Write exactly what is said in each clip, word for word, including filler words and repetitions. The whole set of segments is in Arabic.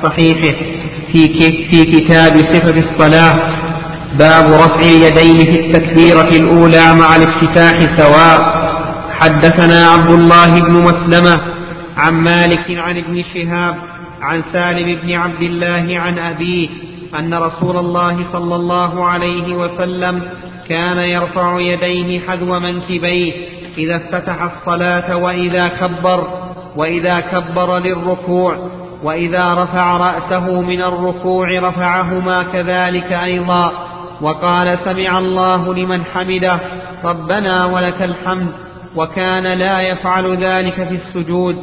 صحيحه في, في كتاب صفة الصلاة باب رفع اليدين في التكبيرة الأولى مع الافتتاح سواء. حدثنا عبد الله بن مسلمة عن مالك عن ابن شهاب عن سالم بن عبد الله عن أبيه أن رسول الله صلى الله عليه وسلم كان يرفع يديه حذو منكبيه إذا افتتح الصلاة وإذا كبر وإذا كبر للركوع، وإذا رفع رأسه من الركوع رفعهما كذلك أيضا، وقال سمع الله لمن حمده ربنا ولك الحمد، وكان لا يفعل ذلك في السجود.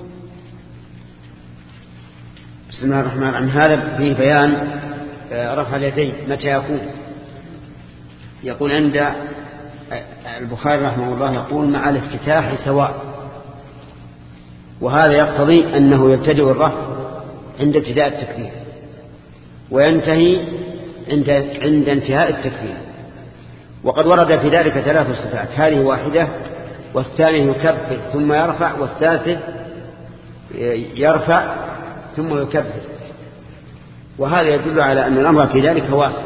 بسم الله الرحمن الرحيم. هذا فيه بيان رفع اليدين متى يكون. يقول عند البخاري رحمه الله يقول مع الافتتاح سواء، وهذا يقتضي أنه يبتدئ الرفع عند ابتداء التكبير وينتهي عند, عند انتهاء التكبير. وقد ورد في ذلك ثلاث صفات، هذه واحدة، والثاني يكبر ثم يرفع، والثالث يرفع ثم يكبر، وهذا يدل على أن الأمر في ذلك واسع.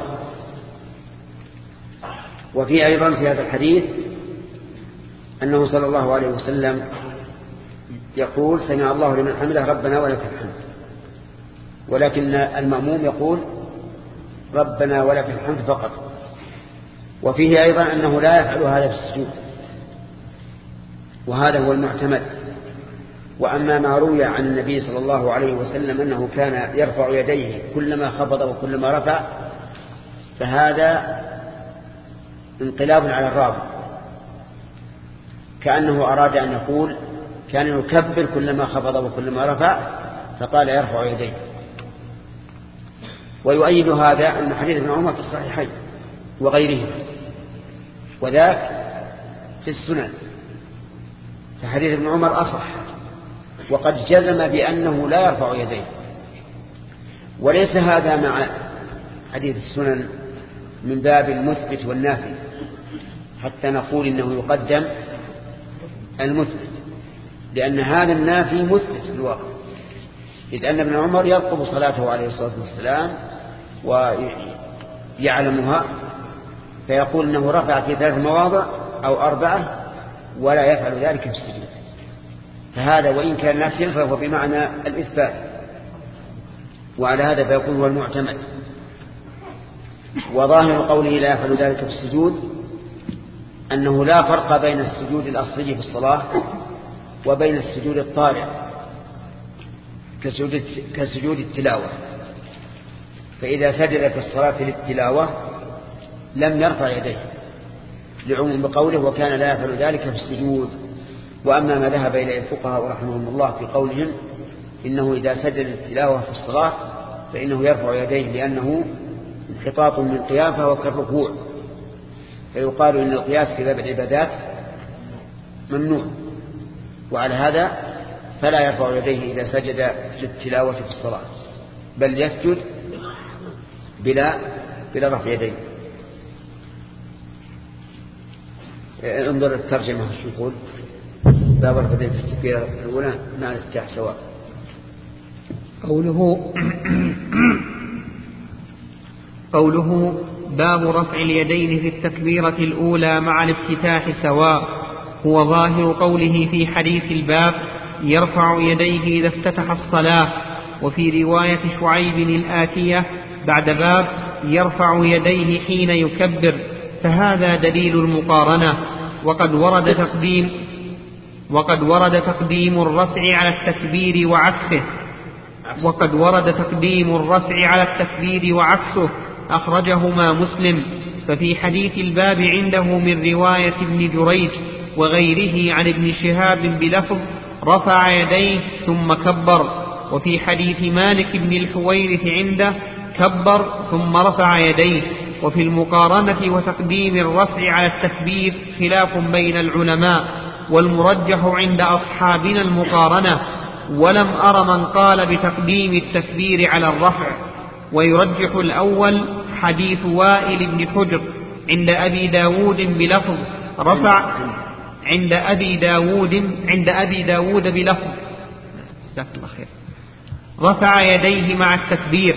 وفي أيضا في هذا الحديث أنه صلى الله عليه وسلم يقول سمع الله لمن حمده ربنا ولك الحمد، ولكن المأموم يقول ربنا ولك الحمد فقط. وفيه أيضا أنه لا يفعل هذا في السجود، وهذا هو المعتمد. وأما ما روي عن النبي صلى الله عليه وسلم أنه كان يرفع يديه كلما خفض وكلما رفع، فهذا انقلاب على الراوي، كأنه أراد أن يقول كان يكبر كلما خفض وكلما رفع، فقال يرفع يديه. ويؤيد هذا أن حديث ابن عمر في الصحيحين وغيرهما، وذاك في السنن، فحديث ابن عمر أصح، وقد جزم بأنه لا يرفع يديه. وليس هذا مع حديث السنن من باب المثبت والنافي، حتى نقول إنه يقدم المثبت، لأن هذا النافي مثبت في الواقع، إذ أن ابن عمر يرقب صلاته عليه الصلاة والسلام ويعلمها، فيقول أنه رفع في ثلاث مواضع أو أربعة ولا يفعل ذلك في السجود. فهذا وإن كان نافيا فهو بمعنى الإثبات، وعلى هذا فيكون هو المعتمد. وظاهر قوله لا يفعل ذلك في السجود أنه لا فرق بين السجود الأصلي في الصلاة وبين السجود الطارئ كسجود, كسجود التلاوة. فإذا سجد في الصلاة للتلاوة لم يرفع يديه لعموم بقوله وكان لا يفعل ذلك في السجود. وأما ما ذهب إليه الفقهاء رحمهم الله في قولهم إنه إذا سجد التلاوة في الصلاة فإنه يرفع يديه لأنه انحطاط من القيام فهو كالركوع، فيقال إن القياس في باب العبادات ممنوع، وعلى هذا فلا يرفع يديه إذا سجد للتلاوة في الصلاة، بل يسجد بلا بلا رفع يديه. انظر الترجمة شو يقول باب رفع يديه في التكبيرة الأولى مع الافتتاح سواء. قوله قوله باب رفع اليدين في التكبيرة الأولى مع الافتتاح سواء هو ظاهر قوله في حديث الباب يرفع يديه إذا افتتح الصلاة. وفي رواية شعيب الآتية بعد باب يرفع يديه حين يكبر، فهذا دليل المقارنة. وقد ورد تقديم وقد ورد تقديم الرفع على التكبير وعكسه وقد ورد تقديم الرفع على التكبير وعكسه أخرجهما مسلم. ففي حديث الباب عنده من رواية ابن جريج وغيره عن ابن شهاب بلفظ رفع يديه ثم كبر. وفي حديث مالك بن الحويرث عنده كبر ثم رفع يديه. وفي المقارنة وتقديم الرفع على التكبير خلاف بين العلماء، والمرجح عند أصحابنا المقارنة، ولم أر من قال بتقديم التكبير على الرفع. ويرجح الأول حديث وائل بن حجر عند أبي داود بلفظ رفع عند أبي داود عند أبي داود بلفظ رفع يديه مع التكبير.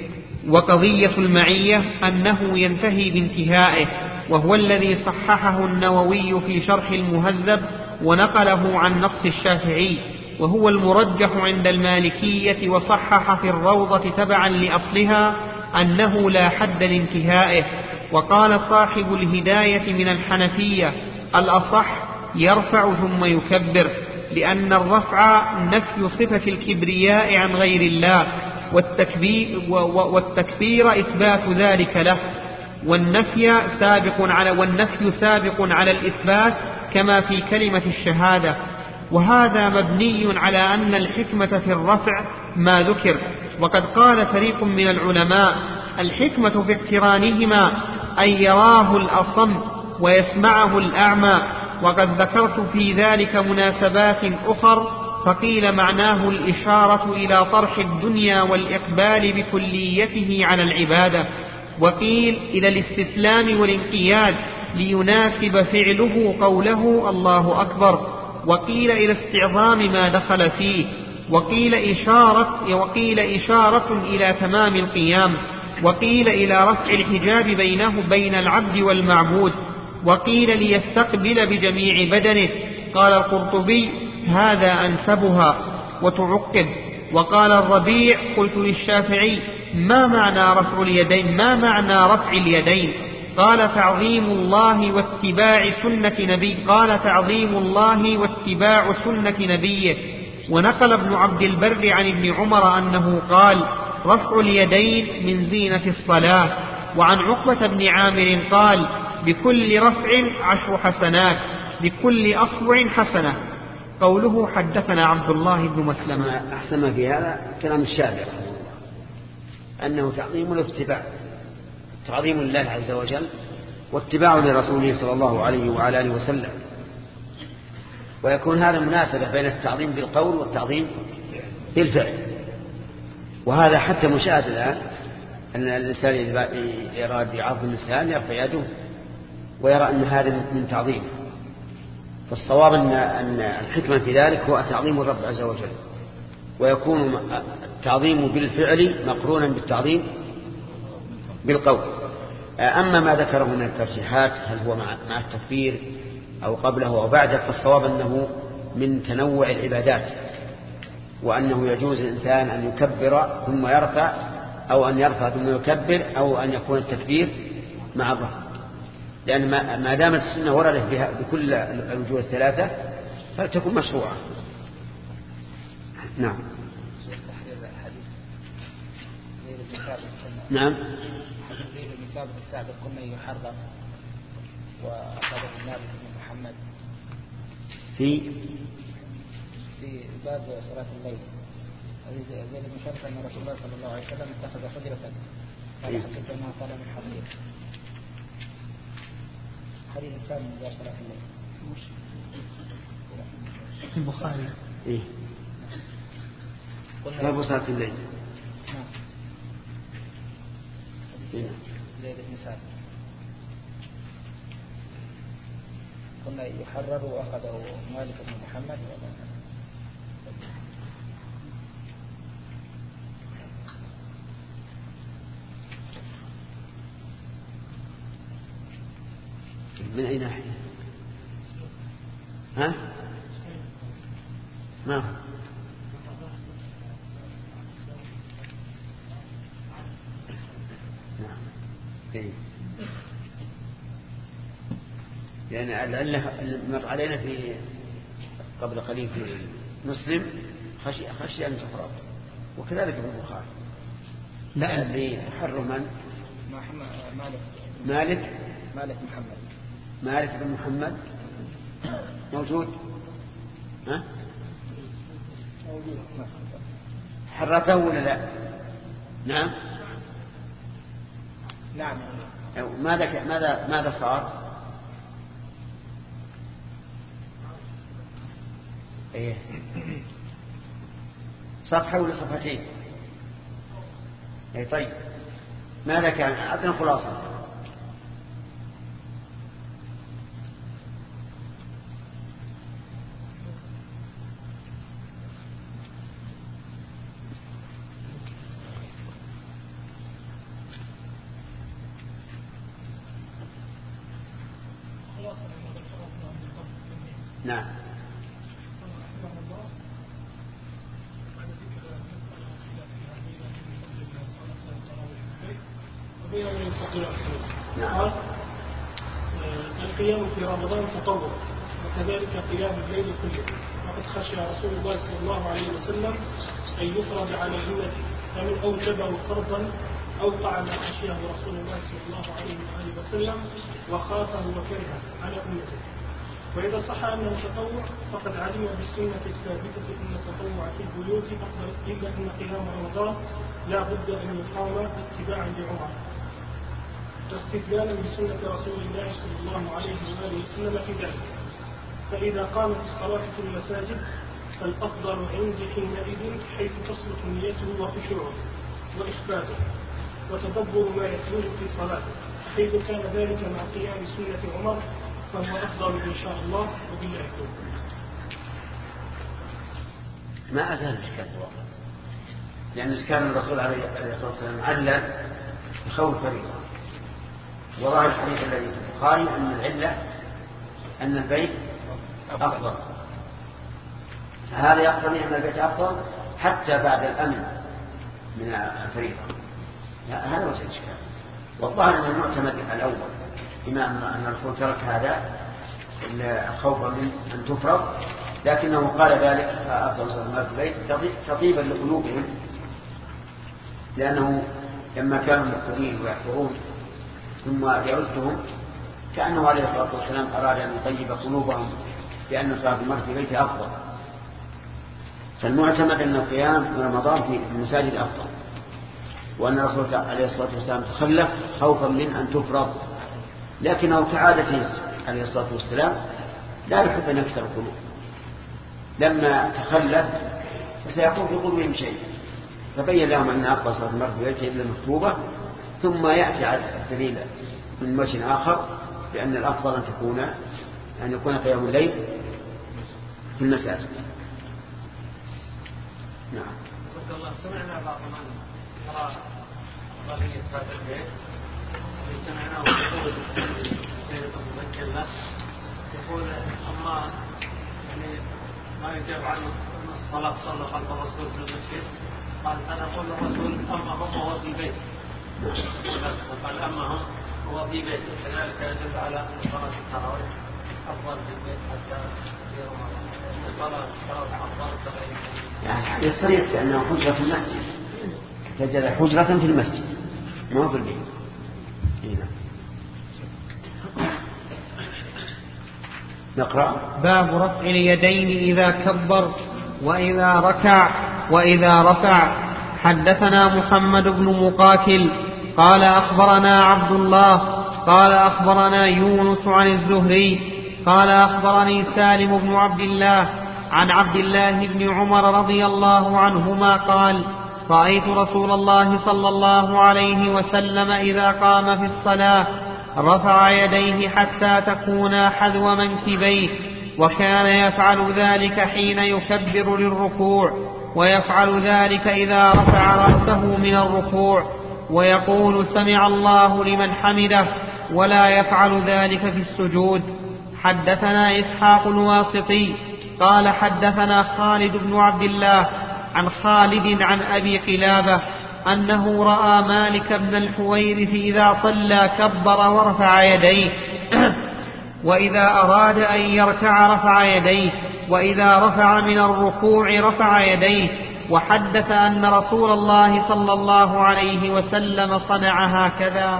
وقضية المعية أنه ينتهي بانتهائه، وهو الذي صححه النووي في شرح المهذب ونقله عن نص الشافعي، وهو المرجح عند المالكية، وصحح في الروضة تبعا لأصلها أنه لا حد لانتهائه. وقال صاحب الهداية من الحنفية الأصح يرفع ثم يكبر، لأن الرفع نفي صفة الكبرياء عن غير الله، والتكبير, والتكبير إثبات ذلك له، والنفي سابق على, والنفي سابق على الإثبات كما في كلمة الشهادة. وهذا مبني على أن الحكمة في الرفع ما ذكر. وقد قال فريق من العلماء الحكمة في اقترانهما أن يراه الأصم ويسمعه الأعمى، وقد ذكرت في ذلك مناسبات أخر، فقيل معناه الإشارة إلى طرح الدنيا والإقبال بكليته على العبادة، وقيل إلى الاستسلام والانقياد ليناسب فعله قوله الله أكبر، وقيل إلى استعظام ما دخل فيه، وقيل إشارة, وقيل إشارة إلى تمام القيام، وقيل إلى رفع الحجاب بينه بين العبد والمعبود، وقيل ليستقبل بجميع بدنه. قال القرطبي هذا أنسبها. وتعقب. وقال الربيع قلت للشافعي ما معنى رفع اليدين ما معنى رفع اليدين قال تعظيم الله واتباع سنة نبي قال تعظيم الله واتباع سنة نبيه. ونقل ابن عبد البر عن ابن عمر أنه قال رفع اليدين من زينة الصلاة. وعن عقبة بن عامر قال بكل رفع عشر حسنات، بكل أصبع حسنة. قوله حدثنا عبد الله بن مسلمة. أحسن ما في هذا كلام الشافعي أنه تعظيم الاتباع، تعظيم الله عز وجل واتباع لرسوله صلى الله عليه وعلى آله وسلم، ويكون هذا مناسبة بين التعظيم بالقول والتعظيم بالفعل. وهذا حتى مشاهد الآن أن الإنسان يراد بعظم الإنسان يرفع يده ويرى أن هذا من تعظيمه. فالصواب أن الحكمة في ذلك هو تعظيم الرب عز وجل، ويكون التعظيم بالفعل مقرونا بالتعظيم بالقول. أما ما ذكره من الترجيحات هل هو مع التكبير أو قبله أو بعده، فالصواب أنه من تنوع العبادات، وأنه يجوز الإنسان أن يكبر ثم يرفع، أو أن يرفع ثم يكبر، أو أن يكون التكبير مع الرفع، لأن ما دامت السنة وردت بها بكل الوجوه الثلاثة فلتكن مشروعة. نعم. نعم. الكتاب السابق كنا يحرم وأخذه النبي بن محمد في في باب صلاة الليل. زيد بن شرف أن رسول الله صلى الله عليه وسلم اتخذ حجرة قال حسبت أنها قال من حصير. حديث الثاني من باب صلاة الليل في البخاري. إيه. باب صلاة الليل. نعم. زيد بن سعد كنا يحرر وأخذه مالك بن محمد من أي ناحية؟ ها؟ ما هو؟ نعم. إيه. لأن العلة مر علينا في قبل قليل في مسلم خشي خشي أن تفرط، وكذلك في البخاري. لا اللي حر من؟ مالك مالك مالك محمد مالك بن محمد موجود. ها؟ موجود. حرته ولا لا؟ نعم. نعم. ماذا ماذا ماذا صار؟ ايه صفحة ولا صفحتين؟ ايه طيب ماذا كان؟ أعطنا خلاصة. نعم. قال القيام في رمضان تطوع وكذلك قيام الليل كله، وقد خشي رسول الله صلى الله عليه وسلم أن يفرض على الأمة فمن أوجبه فرضا أوقع ما خشيه رسول الله صلى الله عليه وآله وسلم وخافه وكرهه على أمته. وإذا صح أنه تطوع فقد علم بالسنة الثابتة أن التطوع في البيوت أفضل، إلا أن قيام رمضان لا بد أن يقام اتباعا لعمر واستدلالا بسنة رسول الله صلى الله عليه وآله وسلم في ذلك. فإذا قامت الصلاة في المساجد فالأفضل عندي حينئذ حيث تصلح نيته وخشوعه وإخباته وتدبر ما يتلوه في صلاته، حيث كان ذلك مع قيام سنة عمر فهو أفضل إن شاء الله وبالله التوفيق. ما أزال الإشكال الواقع، لأن إشكال الرسول عليه الصلاة والسلام علّ بخوف فريضة، وراء الحديث الذي في البخاري أن العلة أن البيت أفضل، فهذا يقتضي أن البيت أفضل حتى بعد الأمن من الفريضة. هذا وجه الإشكال، والظاهر أن المعتمد الأول بما أن الرسول ترك هذا خوفا من أن تفرض، لكنه قال ذلك فأفضل صلاة في البيت تطيبا لقلوبهم، لأنه لما كانوا مقتدين ويحفرون ثم يردهم كأنه عليه الصلاة والسلام أراد أن يطيب قلوبهم بأن صلاة المرء في بيته أفضل. فالمعتمد أن القيام من رمضان في المساجد أفضل، وأن الرسول عليه الصلاة والسلام تخلف خوفا من أن تفرض، لكنه كعادته عليه الصلاة والسلام لا يحب أن يكسر القلوب. لما تخلف فسيكون في قلوبهم شيء، فبين لهم أن أفضل صلاة المرء في بيته إلا المكتوبة، ثم يأتي على الدليل من وجه آخر بأن الأفضل أن تكون أن يكون قيام الليل في المساجد. نعم. الله سمعنا بعض من يرى أفضلية هذا البيت، سمعناه يقول ليلة مبكر له يقول أما يعني ما يجاب عن الصلاة صلى خلف الرسول في المسجد، قال فنقول الرسول أما هم هو في بيت، قال أما هم هو في بيت، كذلك يدل على أن صلاة التراويح أفضل في البيت حتى في رمضان، صلاة التراويح أفضل كغيره. يعني يصريح بأنه حجرة في المسجد، سجل حجرة في المسجد ما في البيت. هنا نقرأ باب رفع اليدين إذا كبر وإذا ركع وإذا رفع. حدثنا محمد بن مقاتل قال أخبرنا عبد الله قال أخبرنا يونس عن الزهري قال أخبرني سالم بن عبد الله عن عبد الله بن عمر رضي الله عنهما قال رأيت رسول الله صلى الله عليه وسلم إذا قام في الصلاة رفع يديه حتى تكونا حذو منكبيه، وكان يفعل ذلك حين يكبر للركوع، ويفعل ذلك إذا رفع رأسه من الركوع ويقول سمع الله لمن حمده، ولا يفعل ذلك في السجود. حدثنا إسحاق الواسطي قال حدثنا خالد بن عبد الله عن خالد عن أبي قلابة أنه رأى مالك بن الحويرث إذا صلى كبر ورفع يديه وإذا أراد أن يركع رفع يديه، وإذا رفع من الركوع رفع يديه. وحدث أن رسول الله صلى الله عليه وسلم صنع هكذا.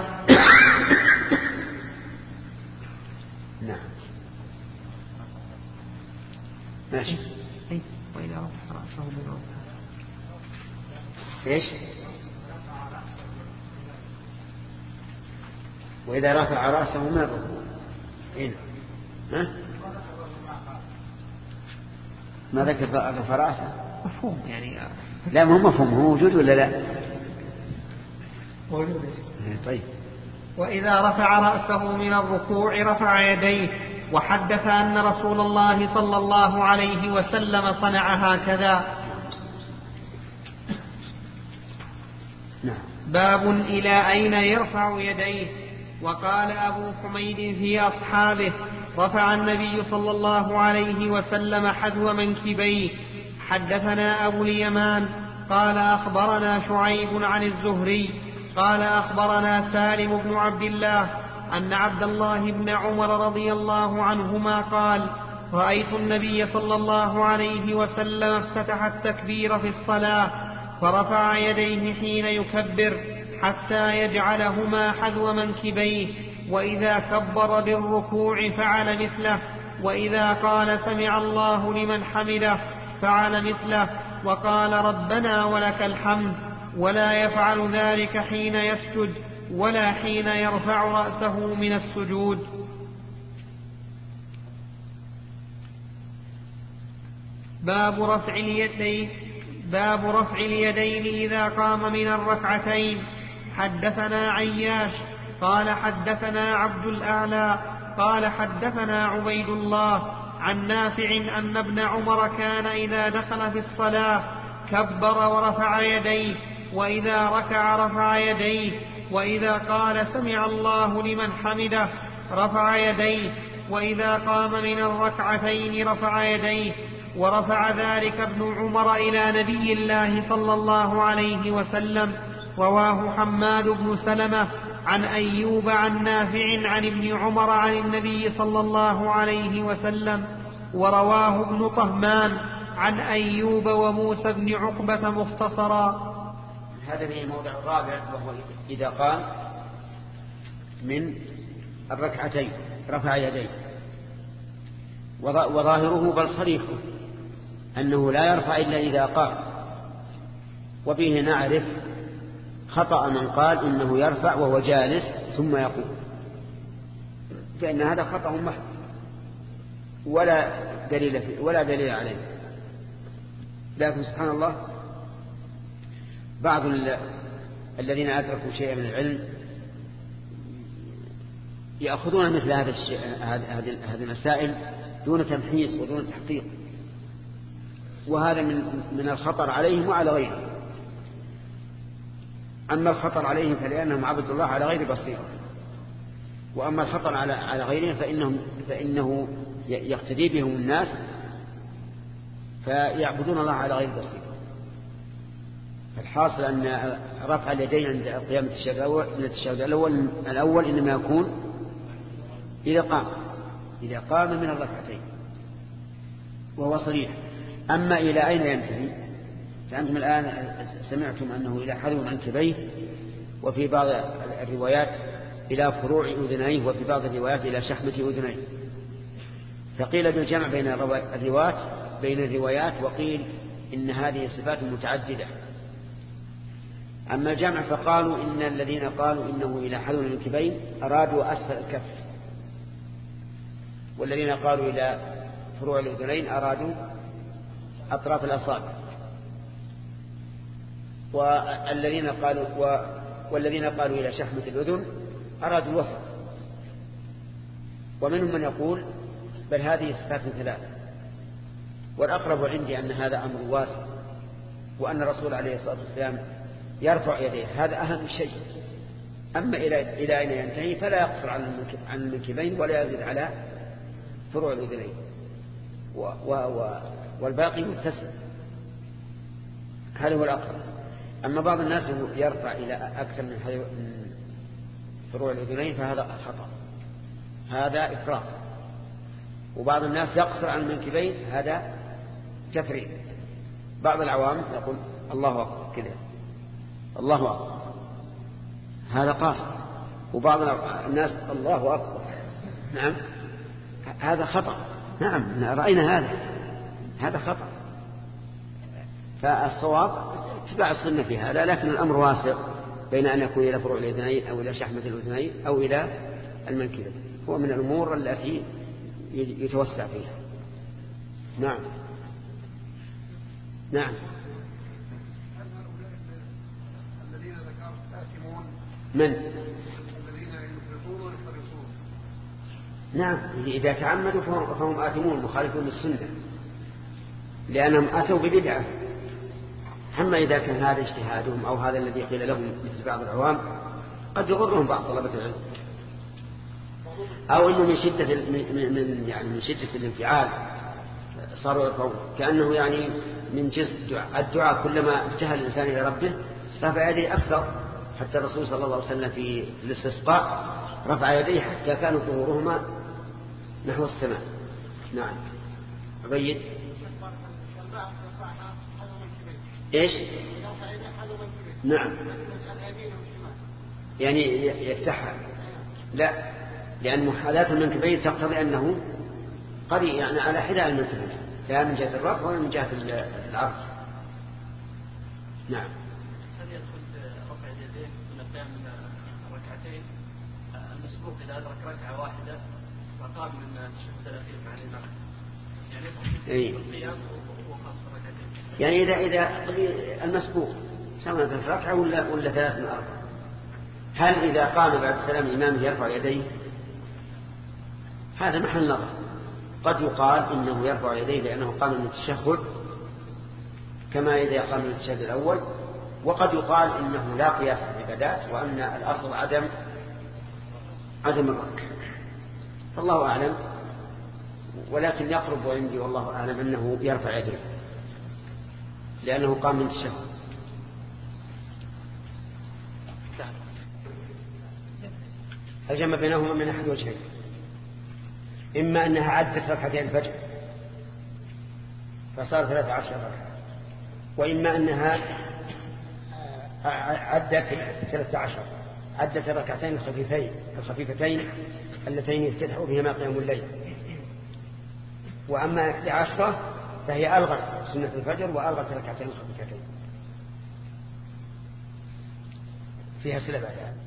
نعم ماشي. وإذا رفع رأسه من الركوع إيش؟ وإذا رفع رأسه من الركوع إيه؟ ها؟ ما ذكر رفع رأسه؟ مفهوم يعني. لا مو مفهوم، هو موجود ولا لا؟ موجود. طيب. وإذا رفع رأسه من الركوع رفع يديه. وحدث أن رسول الله صلى الله عليه وسلم صنع هكذا. نعم. باب إلى أين يرفع يديه. وقال أبو حميد في أصحابه رفع النبي صلى الله عليه وسلم حذو منكبيه. حدثنا أبو اليمان قال أخبرنا شعيب عن الزهري قال أخبرنا سالم بن عبد الله أن عبد الله بن عمر رضي الله عنهما قال رأيت النبي صلى الله عليه وسلم افتتح التكبير في الصلاة فرفع يديه حين يكبر حتى يجعلهما حذو منكبيه، وإذا كبر بالركوع فعل مثله، وإذا قال سمع الله لمن حمده فعل مثله، وقال ربنا ولك الحمد، ولا يفعل ذلك حين يسجد ولا حين يرفع رأسه من السجود. باب رفع اليدين باب رفع اليدين إذا قام من الركعتين. حدثنا عياش قال حدثنا عبد الأعلى قال حدثنا عبيد الله عن نافع أن ابن عمر كان إذا دخل في الصلاة كبر ورفع يديه، وإذا ركع رفع يديه، وإذا قال سمع الله لمن حمده رفع يديه، وإذا قام من الركعتين رفع يديه. ورفع ذلك ابن عمر إلى نبي الله صلى الله عليه وسلم. رواه حماد بن سلمة عن أيوب عن نافع عن ابن عمر عن النبي صلى الله عليه وسلم. ورواه ابن طهمان عن أيوب وموسى بن عقبة مختصرا. هذا في الموضع الرابع، وهو إذا قام من الركعتين رفع يديه، وظاهره بل صريحه أنه لا يرفع إلا إذا قام، وبه نعرف خطأ من قال إنه يرفع وهو جالس ثم يقوم، فإن هذا خطأ محض ولا دليل فيه ولا دليل عليه. لكن سبحان الله بعض الذين أدركوا شيئا من العلم يأخذون مثل هذا الشيء هذه المسائل دون تمحيص ودون تحقيق، وهذا من من الخطر عليهم وعلى غيرهم. أما الخطر عليهم فلأنهم عبدوا الله على غير بصيرة، وأما الخطر على على غيرهم فإنهم فإنه يقتدي بهم الناس فيعبدون الله على غير بصيرة. الحاصل أن رفع اليدين عند قيام التشهد الأول الأول إنما يكون إذا قام إذا قام من الركعتين، وهو صريح. أما إلى أين ينتهي؟ فأنتم الآن سمعتم أنه إلى حذو منكبيه، وفي بعض الروايات إلى فروع أذنيه، وفي بعض الروايات إلى شحمة أذنيه. فقيل بالجمع بين الروايات بين الروايات وقيل إن هذه صفات متعددة. أما الجمع فقالوا إن الذين قالوا إنه إلى حذو المنكبين أرادوا أسفل الكف، والذين قالوا إلى فروع الأذنين أرادوا أطراف الأصابع، والذين قالوا و... والذين قالوا إلى شحمة الأذن أرادوا الوسط. ومنهم من يقول بل هذه صفات ثلاثة، والأقرب عندي أن هذا أمر واسع، وأن الرسول عليه الصلاة والسلام يرفع يديه، هذا أهم شيء. أما إلى إلى أين ينتهي فلا يقصر عن المنكبين ولا يزيد على فروع الأذنين، و... و... و... والباقي متسع. هذا هو الأقرب. أما بعض الناس يرفع إلى أكثر من فروع الأذنين فهذا خطأ، هذا إفراط. وبعض الناس يقصر عن المنكبين، هذا تفريط. بعض العوام يقول الله أكبر كذا، الله أكبر، هذا قاصر. وبعض الناس الله أكبر، نعم هذا خطأ. نعم رأينا هذا هذا خطأ. فالصواب اتباع السنة في هذا، لكن الأمر واسع بين أن يكون إلى فروع الأذنين أو إلى شحمة الأذنين أو إلى المنكبين، هو من الأمور التي يتوسع فيها. نعم نعم. الذين ذكرت آثمون من؟ الذين يفرطون ويفرطون. نعم إذا تعمدوا فهم آثمون مخالفون للسنة، لأنهم أتوا ببدعة. أما إذا كان هذا اجتهادهم أو هذا الذي قيل لهم مثل بعض العوام قد يغرهم بعض طلبة العلم. أو إنه من شدة من من يعني من شدة الانفعال صاروا يرفعون، كأنه يعني من جنس الدعاء. الدعاء كلما اجتهد الإنسان إلى ربه رفع يديه أكثر، حتى الرسول صلى الله عليه وسلم في الاستسقاء رفع يديه حتى كانوا ظهورهما نحو السماء. نعم. عبيد إيش؟ نعم، يعني يفتحها. لا، لأن محاذاة المنكبين تقتضي أنه قريب يعني على حذاء المنكبين، لا من جهة الرفع ولا من جهة العرض. نعم. هل يدخل رفع اليدين من القيام من الركعتين المسبوق إذا أدرك ركعة واحدة فقام من التشهد الأخير مع الإمام، يعني يدخل في القيام وخاص بالركعتين؟ يعني إذا إذا المسبوق سواء في ركعة ولا ولا ثلاث من أربعة، هل إذا قام بعد سلام الإمام يرفع يديه؟ هذا محل نظر. قد يقال إنه يرفع يديه لأنه قام من التشهد كما إذا قام من التشهد الأول، وقد يقال إنه لا قياس في العبادات وأن الأصل عدم عدم الركع. فالله أعلم، ولكن يقرب عندي والله أعلم أنه يرفع يديه لأنه قام من التشهد. الجمع بينهما من أحد وجهين: إما أنها عدت ركعتين الفجر فصار ثلاثة عشر ركعة، وإما أنها عدت ثلاثة عشر عدت الركعتين الخفيفتين الخفيفتين اللتين يفتتح بهما قيام الليل. وأما إحدى عشرة فهي ألغت سنة الفجر وألغت الركعتين الخفيفتين، فيها سلبة يعني.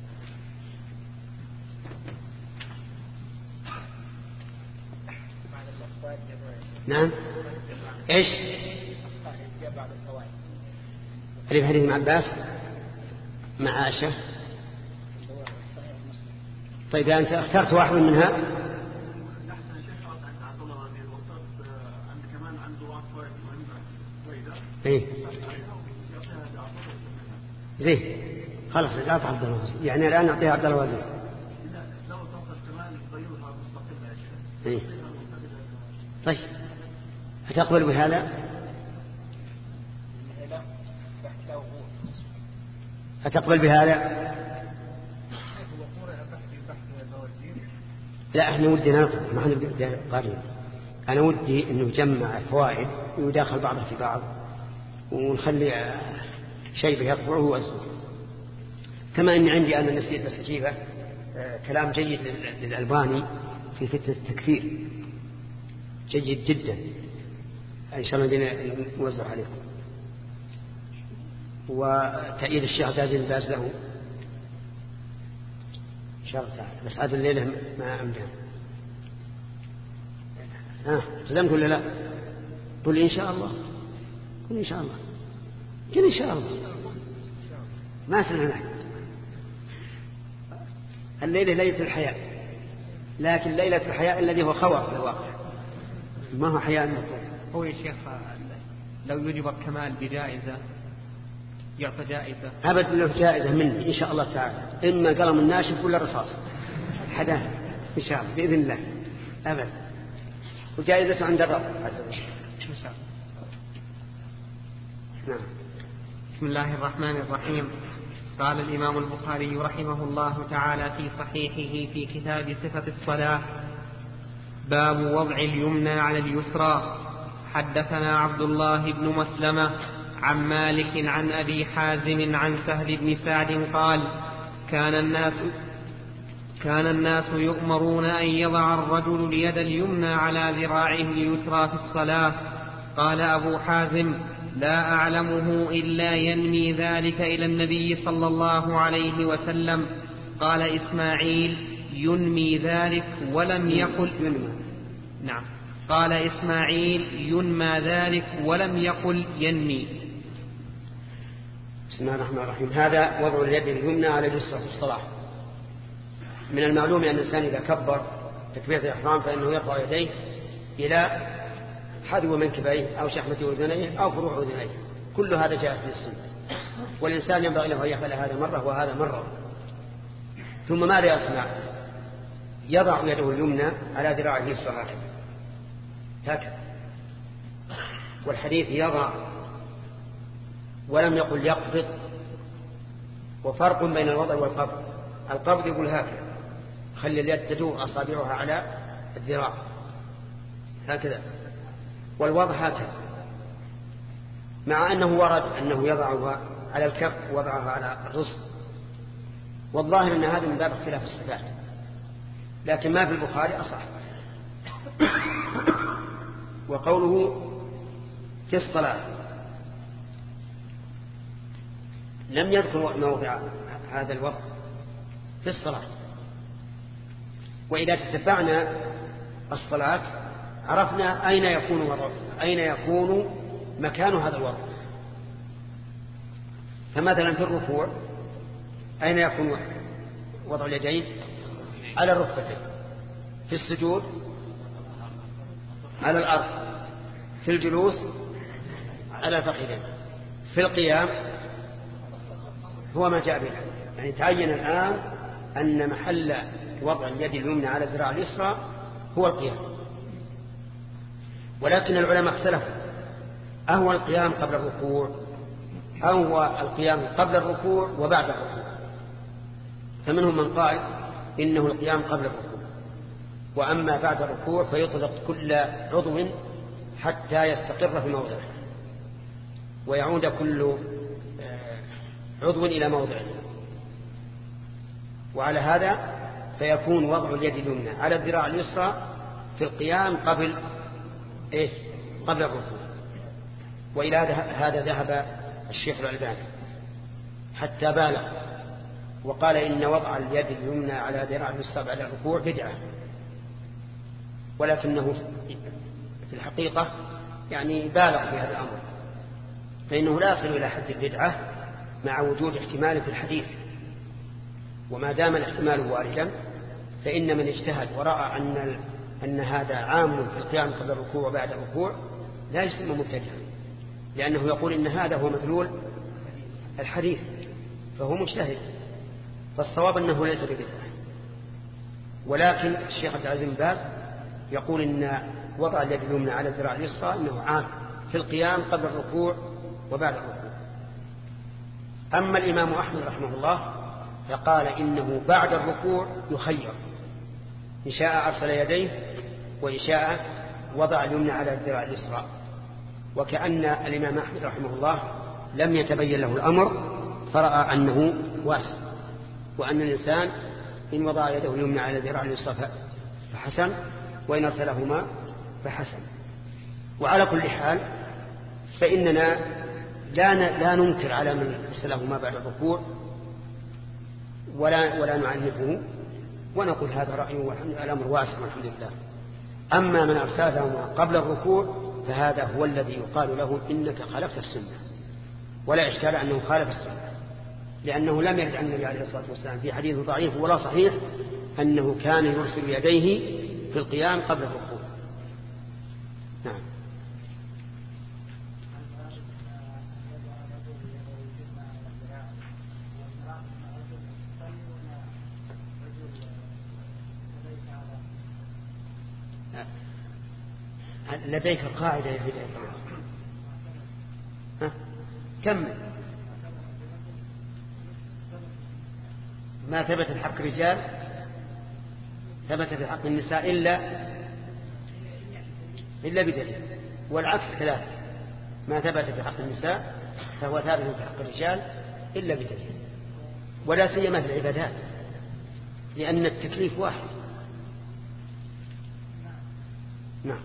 نعم. إيش اللي في حديث ابن عباس مع عائشة؟ طيب أنت اخترت واحد منها. إيه زين خلاص لا تعبد الوزن، يعني الآن نعطيها عبد الوزن. إيه طيب هتقبل بهذا؟ هتقبل بهذا؟ لا احنا ودنا نطلب ما احنا قارين. انا ودي انه يجمع الفوائد ويداخل بعضها في بعض ونخلي شيء يطبعه واسمه. كما ان عندي انا نسيت بس اجيبه كلام جيد للألباني في فتنة التكفير، جيد جدا، إن شاء الله نوزع عليكم. وتأييد الشيخ دازين باز له إن شاء الله تعالى، بس هذا الليلة ما أمدان. ها تزمت ولا لا؟ قل إن شاء الله، قل إن شاء الله، قل إن شاء الله، ما سمعنا. الليلة ليلة الحياة، لكن ليلة الحياة الذي هو خوف في الواقع، ما هو حياة المطلوب. هو يا شيخ لو يجب الكمال بجائزة يعطى جائزة؟ أبد له جائزة مني إن شاء الله تعالى، إما قلم الناشف ولا رصاص حدا إن شاء الله بإذن الله أبد، وجائزة عند الرب عز وجل إن شاء الله. نعم. بسم الله الرحمن الرحيم. قال الإمام البخاري رحمه الله تعالى في صحيحه في كتاب صفة الصلاة: باب وضع اليمنى على اليسرى. حدثنا عبد الله بن مسلمة عن مالك عن أبي حازم عن سهل بن سعد قال: كان الناس كان الناس يؤمرون أن يضع الرجل اليد اليمنى على ذراعه اليسرى في الصلاة. قال أبو حازم: لا أعلمه إلا ينمي ذلك إلى النبي صلى الله عليه وسلم. قال إسماعيل: ينمي ذلك ولم يقل ينمى. نعم. قال إسماعيل: ينمى ذلك ولم يقل ينمي. بسم الله الرحمن الرحيم. هذا وضع اليد اليمنى على اليسرى في الصلاة. من المعلوم أن الإنسان إذا كبر تكبيرة الإحرام فإنه يرفع يديه إلى حذو منكبيه أو شحمة أذنيه أو فروع أذنيه، كل هذا جاء في السنة، والإنسان ينبغي له أن يفعل هذا مرة وهذا مرة. ثم ماذا يصنع؟ يضع يده اليمنى على ذراعه اليسرى هكذا هكذا، والحديث يضع ولم يقل يقبض، وفرق بين الوضع والقبض. القبض يقول هكذا، خلي اليد تدور أصابعها على الذراع هكذا، والوضع هكذا، مع أنه ورد أنه يضعها على الكف ووضعها على الرسل، والظاهر أن هذا من باب اختلاف الصفات، لكن ما في البخاري أصح. وقوله في الصلاة لم يذكر موضع هذا الوضع في الصلاة، وإذا تتبعنا الصلاة عرفنا أين يكون وضع أين يكون مكان هذا الوضع. فمثلا في الركوع أين يكون وضع اليدين؟ على الركبتين. في السجود على الأرض. في الجلوس على الفخذين. في القيام هو ما جاء به، يعني تعين الآن أن محل وضع اليد اليمنى على الذراع اليسرى هو القيام. ولكن العلماء اختلفوا، أهو القيام قبل الركوع أو هو القيام قبل الركوع وبعد الركوع؟ فمنهم من قال إنه القيام قبل الركوع، وأما بعد الركوع فيطلق كل عضو حتى يستقر في موضعه ويعود كل عضو إلى موضعه. وعلى هذا فيكون وضع اليد اليمنى على الذراع اليسرى في القيام قبل إيه؟ قبل الركوع. وإلى هذا ذهب الشيخ الألباني حتى بالغ وقال إن وضع اليد اليمنى على ذراع اليسرى بعد الركوع بدعة، ولكنه في الحقيقة يعني بالغ في هذا الأمر، فإنه لا يصل إلى حد البدعة مع وجود احتمال في الحديث. وما دام الاحتمال واردا فإن من اجتهد ورأى أن أن هذا عام في القيام قبل الركوع وبعد الركوع لا يسمى مبتدعا، لأنه يقول إن هذا هو مدلول الحديث، فهو مجتهد. فالصواب أنه ليس ببدعة. ولكن الشيخ عبد العزيز بن باز يقول إن وضع اليد اليمنى على الذراع اليسرى أنه عام في القيام قبل الركوع وبعد الركوع. أما الإمام أحمد رحمه الله فقال إنه بعد الركوع يخير، إن شاء أرسل يديه وإن شاء وضع اليمنى على الذراع اليسرى. وكأن الإمام أحمد رحمه الله لم يتبين له الأمر فرأى أنه واسع، وأن الإنسان إن وضع يده اليمنى على الذراع اليسرى فحسن، وإن أرسلهما فحسن. وعلى كل حال فإننا لا لا ننكر على من أرسلهما بعد الركوع ولا ولا نعنفه، ونقول هذا رأيه والأمر واسع والحمد لله. أما من أرسلهما قبل الركوع فهذا هو الذي يقال له إنك خالفت السنة، ولا إشكال أنه خالف السنة، لأنه لم يرد عن النبي عليه الصلاة والسلام في حديث ضعيف ولا صحيح أنه كان يرسل يديه في القيام قبل الركوع. نعم. لديك قاعدة يا بداية ها كمل. ما ثبت في حق الرجال ثبت في حق النساء إلا إلا بدليل، والعكس كذلك، ما ثبت في حق النساء فهو ثابت في حق الرجال إلا بدليل، ولا سيما في العبادات لأن التكليف واحد. نعم.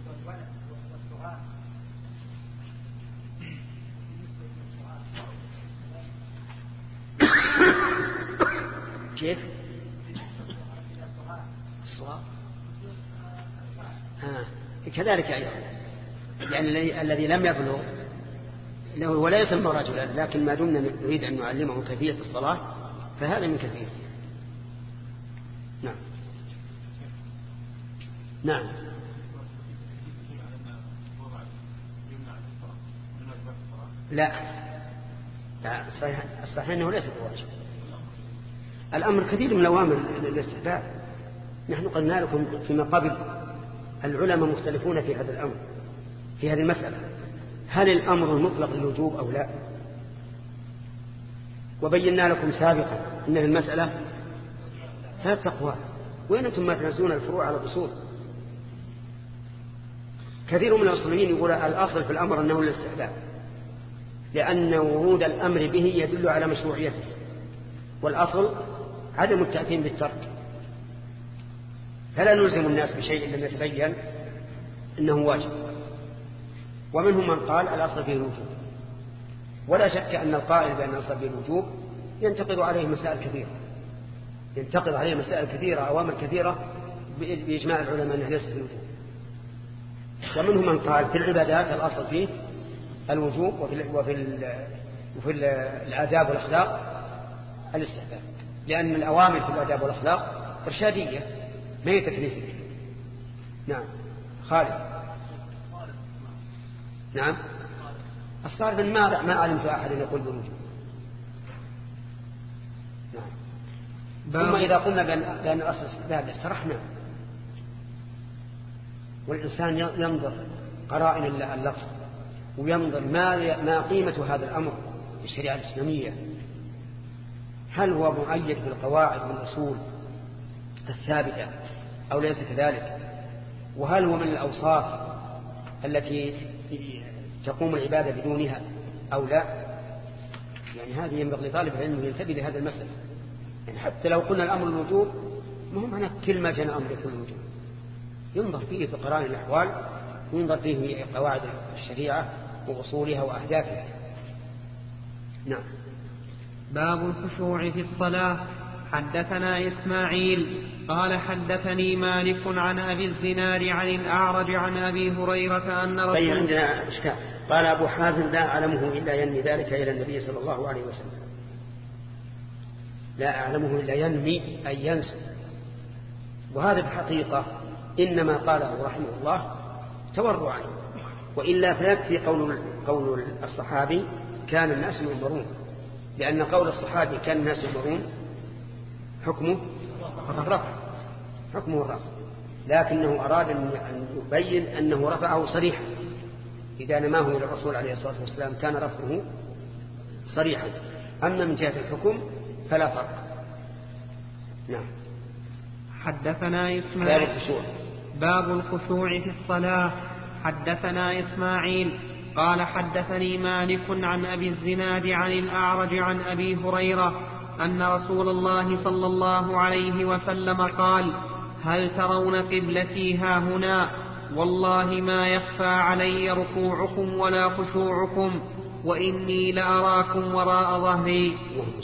كيف؟ الصغار آه. كذلك أيضا، يعني الذي لم يبلغ له ولا يسمى رجلا، لكن ما دمنا نريد أن نعلمه كيفية الصلاة فهذا من كيفيته. نعم. نعم. لا لا الصحيح أنه ليس بواجب. الأمر كثير من الأوامر الاستحباب، نحن قلنا لكم فيما قبل العلماء مختلفون في هذا الأمر، في هذه المسألة، هل الأمر المطلق للوجوب أو لا؟ وبينا لكم سابقا أن المسألة ثلاث أقوال، وين أنتم ما تنزلون الفروع على الأصول؟ كثير من الأصوليين يقول الأصل في الأمر أنه الاستحباب، لأن ورود الأمر به يدل على مشروعيته، والأصل عدم التأثيم بالترك، فلا نلزم الناس بشيء لم يتبين أنه واجب. ومنهم من قال الأصل فيه الوجوب، ولا شك أن القائل بأن الأصل فيه الوجوب ينتقد عليه مسائل كثيرة، ينتقد عليه مسائل كثيرة، أوامر كثيرة بإجماع العلماء أنه ليس فيه الوجوب. ومنهم من قال في العبادات الأصل فيه الوجوب، وفي وفي وفي الآداب والأخلاق الاستحباب، لأن الأوامر في الآداب والأخلاق إرشادية ما هي تكليفية. نعم خالد. نعم الصارف ما ما علمت أحد يقول بالوجوب. نعم. ثم إذا قلنا بأن الأصل الاستحباب استرحنا، والإنسان ينظر قرائن اللفظ وينظر ما ما قيمة هذا الأمر في الشريعة الإسلامية، هل هو مؤيد بالقواعد والأصول الثابتة أو ليس كذلك، وهل هو من الأوصاف التي تقوم العبادة بدونها أو لا. يعني هذه ينبغي لطالب العلم أن ينتبه لهذا المسألة. يعني حتى لو قلنا الأمر الوجوب ما هو معنى كلمة جاء أمر يكون الوجوب، ينظر فيه في قرائن الأحوال، ينظر فيه في قواعد الشريعة وأصولها وأهدافها. نعم. باب الخشوع في الصلاة. حدثنا إسماعيل قال حدثني مالك عن أبي الزناد عن الأعرج عن أبي هريرة أن رسول طيب عندنا إشكال. قال أبو حازم لا أعلمه إلا ينمي ذلك إلى النبي صلى الله عليه وسلم. لا أعلمه إلا ينمي أي ينسب، وهذا بحقيقة إنما قاله رحمه الله تورعا، وإلا فيكفي قول قول الصحابي كان الناس يؤمرون، لأن قول الصحابي كان الناس يؤمرون حكمه الرفع، حكمه الرفع، لكنه أراد أن يبين أنه رفعه صريحا، إذا نماه إلى الرسول عليه الصلاة والسلام كان رفعه صريحا، أما من جهة الحكم فلا فرق. نعم. حدثنا إسماعيل. باب الخشوع في الصلاة. حدثنا إسماعيل قال حدثني مالك عن أبي الزناد عن الأعرج عن أبي هريرة أن رسول الله صلى الله عليه وسلم قال: هل ترون قبلتي هاهنا؟ والله ما يخفى علي ركوعكم ولا خشوعكم، وإني لأراكم وراء ظهري.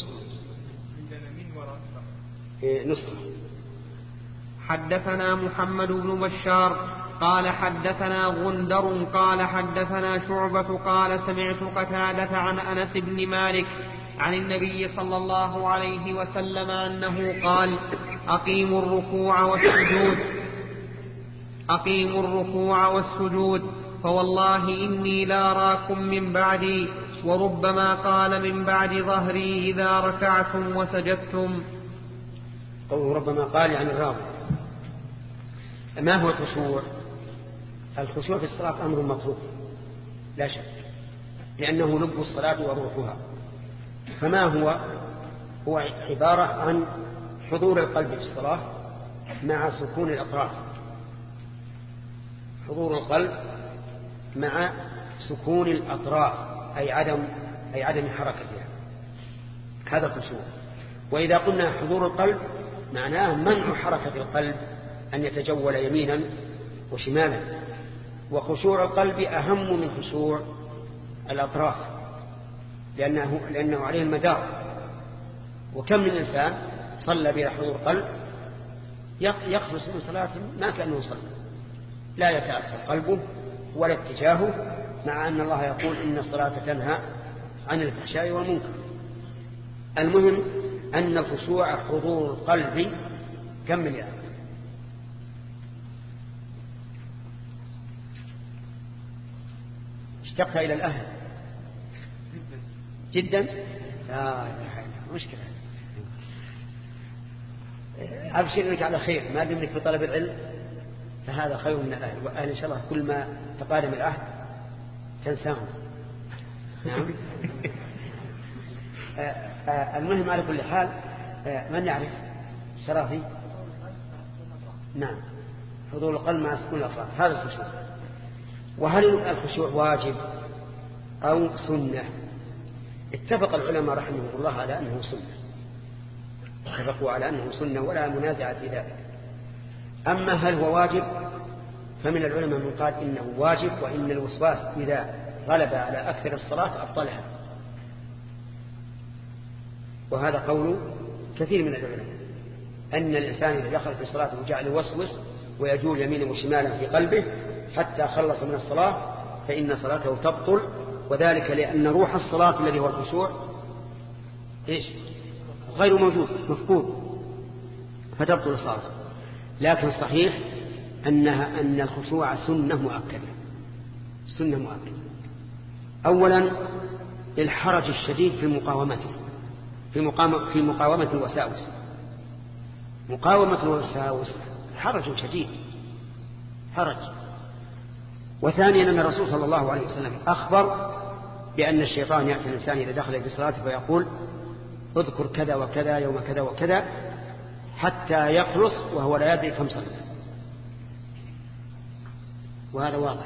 حدثنا محمد بن بشار قال حدثنا غندر قال حدثنا شعبة قال سمعت قتادة عن أنس بن مالك عن النبي صلى الله عليه وسلم أنه قال: أقيموا الركوع والسجود أقيموا الركوع والسجود فوالله إني لأراكم من بعدي، وربما قال من بعد ظهري إذا ركعتم وسجدتم. أو ربما قال عن الراوي. ما هو الخشوع؟ الخشوع في الصلاة أمر مطلوب لا شك، لأنه لب الصلاة وروحها. فما هو؟ هو عبارة عن حضور القلب في الصلاة مع سكون الأطراف، حضور القلب مع سكون الأطراف أي عدم أي عدم حركتها، هذا الخشوع. وإذا قلنا حضور القلب معناه منع حركة القلب أن يتجول يمينا وشمالا، وخشوع القلب أهم من خشوع الأطراف، لأنه, لأنه عليه المدار. وكم من إنسان صلى بلا حضور قلب يخلص من صلاته ما كأنه صلى، لا يتأثر قلبه ولا اتجاهه، مع أن الله يقول إن الصلاة تنهى عن الفحشاء والمنكر. المهم أن الخشوع حضور القلب. كمل يا أخي. اشتقت إلى الأهل جدا؟ لا لا مشكلة. أبشر لك على خير، ما دمك في طلب العلم فهذا خير من الأهل، وأهل إن شاء الله كل ما تقادم العهد تنساهم. نعم. المهم على كل حال من يعرف شرافي؟ نعم، حضور القلب مع سكون الأطراف، هذا الخشوع. وهل الخشوع واجب أو سنة؟ اتفق العلماء رحمه الله على أنه سنة، اتفقوا على أنه سنة ولا منازعة في ذلك. أما هل هو واجب فمن العلماء من قال إنه واجب، وإن الوسواس إذا غلب على أكثر الصلاة أبطلها، وهذا قول كثير من العلماء، أن الإنسان إذا دخل في صلاته وجعل يوسوس ويجول يمينا وشمالا في قلبه حتى خلص من الصلاة فإن صلاته تبطل، وذلك لأن روح الصلاة الذي هو الخشوع إيش؟ غير موجود، مفقود، فتبطل الصلاة. لكن صحيح أنها أن الخشوع سنة مؤكدة، سنة مؤكدة. أولا الحرج الشديد في مقاومته، في مقاومة في مقاومة الوساوس، مقاومة الوساوس حرج شديد، حرج. وثانيا أن الرسول صلى الله عليه وسلم أخبر بأن الشيطان يأتي الإنسان إذا دخل في صلاته فيقول اذكر كذا وكذا يوم كذا وكذا حتى يخلص وهو لا يدري كم صلى، وهذا واضح.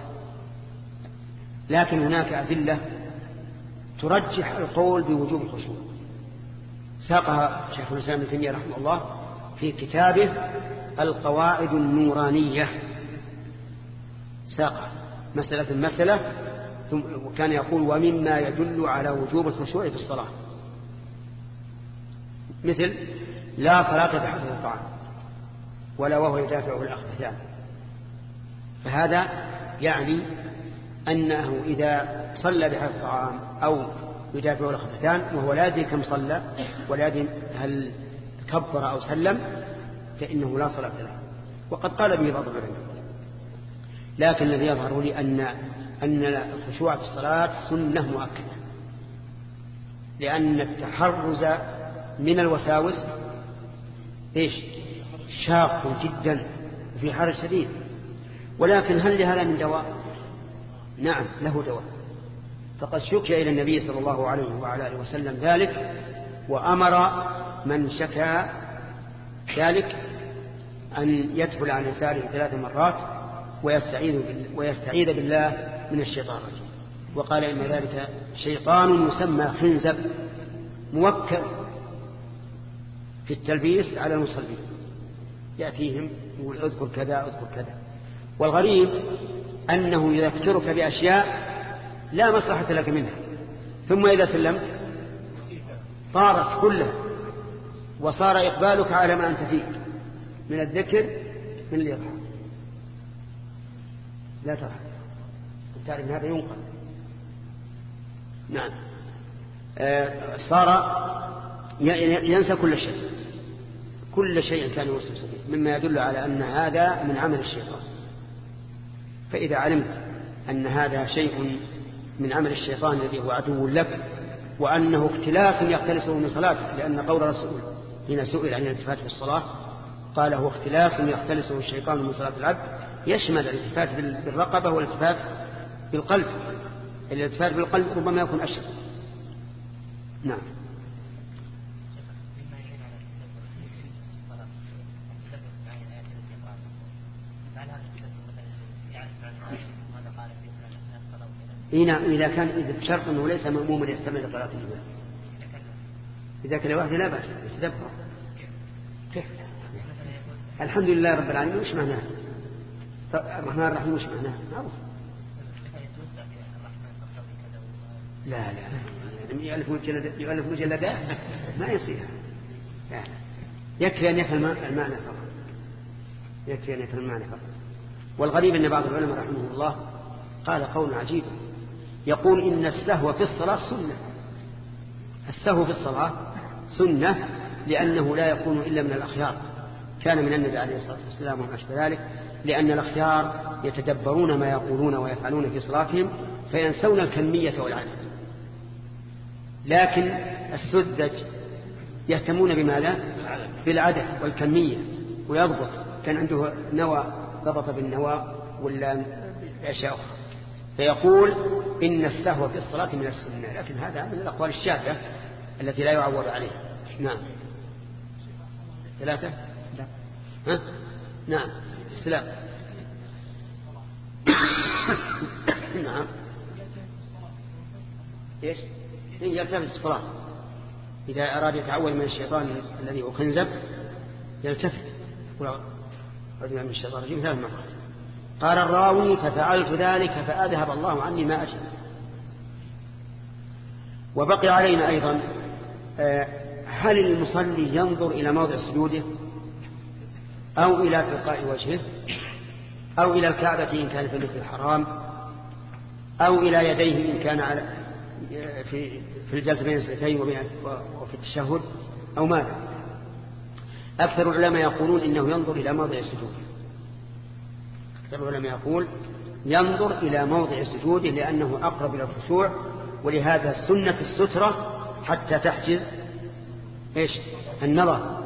لكن هناك أدلة ترجح القول بوجوب الخشوع، ساقها شيخ الإسلام ابن تيمية رحمه الله في كتابه القواعد النورانية، ساقها مسألة مسألة، وكان يقول ومما يدل على وجوب الخشوع في الصلاة، مثل لا صلاة بحضر الطعام ولا وهو يدافعه الأخبثان، فهذا يعني أنه إذا صلى بحضر الطعام أو يدافعه الأخبثان وهو لا يدري كم صلى ولا يدري هل كبر أو سلم فإنه لا صلاة له، وقد قال به بعض العلماء. لكن الذي يظهر لي أن أن الخشوع في الصلاة سنة مؤكدة، لأن التحرز من الوساوس إيش؟ شاق جدا وفي حرج شديد. ولكن هل لهذا من دواء؟ نعم له دواء، فقد شكي إلى النبي صلى الله عليه وعلى آله وسلم ذلك، وأمر من شكى ذلك أن يدخل عن يساره ثلاث مرات ويستعيذ ويستعيذ بالله من الشيطان الرجيم، وقال إن ذلك شيطان يسمى خنزب موكل في التلبيس على المصلين، يأتيهم يقول اذكر كذا اذكر كذا. والغريب أنه يذكرك بأشياء لا مصلحة لك منها، ثم إذا سلمت طارت كلها وصار إقبالك على ما أنت فيه من الذكر من الإضحى. لا تضحك، بالتالي هذا ينقل. نعم آه صار ينسى كل شيء، كل شيء كان يوسوس فيه، مما يدل على أن هذا من عمل الشيطان. فإذا علمت أن هذا شيء من عمل الشيطان الذي هو عدو لك، وأنه اختلاس يختلسه من صلاتك، لأن قول الرسول حين سئل عن الالتفات في الصلاة قال هو اختلاس يختلسه الشيطان من صلاة العبد، يشمل الالتفات بالرقبة والالتفات بالقلب. الالتفات بالقلب ربما يكون أشد. نعم. إذا كان إذا بشرط أنه ليس مأموما يستمع لقراءة الإمام، إذا كان واحد لا بأس يتدبر. كيف؟ الحمد لله رب العالمين وش معناه؟ الرحمن الرحيم وش معناه؟ معروف. لا لا يؤلف مجلدات يؤلف مجلدات ما يصير. لا. يكفي أن يفهم المعنى فقط، يكفي أن يفهم المعنى فقط. والغريب أن بعض العلماء رحمه الله قال قول عجيب، يقول إن السهو في الصلاة سنة. السهو في الصلاة سنة لأنه لا يكون إلا من الأخيار، كان من النبي عليه الصلاة والسلام وما أشبه ذلك، لأن الأخيار يتدبرون ما يقولون ويفعلون في صلاتهم فينسون الكمية والعدد. لكن السذج يهتمون بماذا؟ بالعدد والكمية، ويضبط، كان عنده نوى ضبط بالنوى ولا أشياء أخرى. فيقول إن السهو في الصلاة من السنة، لكن هذا من الأقوال الشاذة التي لا يعول عليها. نعم. ثلاثة. ها؟ نعم. السلام. نعم. إيش؟ يلتفت في الصلاة إذا أراد يتعوذ من الشيطان الذي هو خنزب يلتفت أعوذ من الشيطان الرجيم ثلاث مرات. قال الراوي ففعلت ذلك فأذهب الله عني ما أجل. وبقي علينا أيضا هل المصلي ينظر إلى موضع سجوده أو إلى تلقاء وجهه أو إلى الكعبة إن كان في المسجد الحرام أو إلى يديه إن كان على في في الجلسة بين السجدتين وفي التشهد أو ماذا؟ أكثر العلماء يقولون إنه ينظر إلى موضع سجوده. أكثر العلماء يقول ينظر إلى موضع سجوده لأنه أقرب إلى الخشوع، ولهذا سنة السترة حتى تحجز إيش؟ النظر،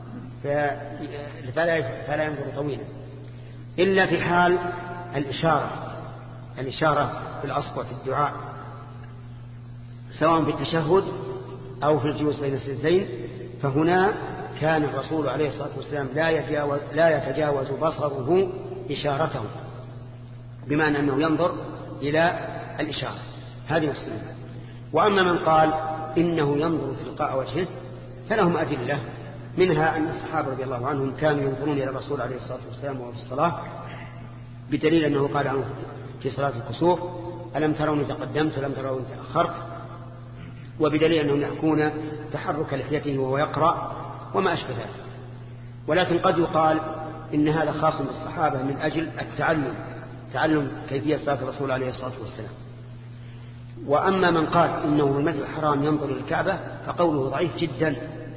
فلا فلا ينظر طويلا إلا في حال الإشارة الإشارة في الأصبع في الدعاء سواء في التشهد أو في الجلوس بين السجدتين، فهنا كان الرسول عليه الصلاة والسلام لا يتجاوز, لا يتجاوز بصره إشارته، بمعنى أنه ينظر إلى الإشارة. هذه السنة. وأما من قال إنه ينظر تلقاء وجهه فلهم أدلة، منها أن الصحابة رضي الله عنهم كانوا ينظرون إلى الرسول عليه الصلاة والسلام وهو في الصلاة، بدليل أنه قال عنه في صلاة الكسوف ألم تروني تقدمت ولم تروني تأخرت، وبدليل أنهم يحكون تحرك لحيته وهو يقرأ وما أشبه ذلك. ولكن قد يقال إن هذا خاص بالصحابة من أجل التعلم تعلم كيفية صلاة الرسول عليه الصلاة والسلام. وأما من قال إنه المسجد الحرام ينظر إلى الكعبة فقوله ضعيف جدا،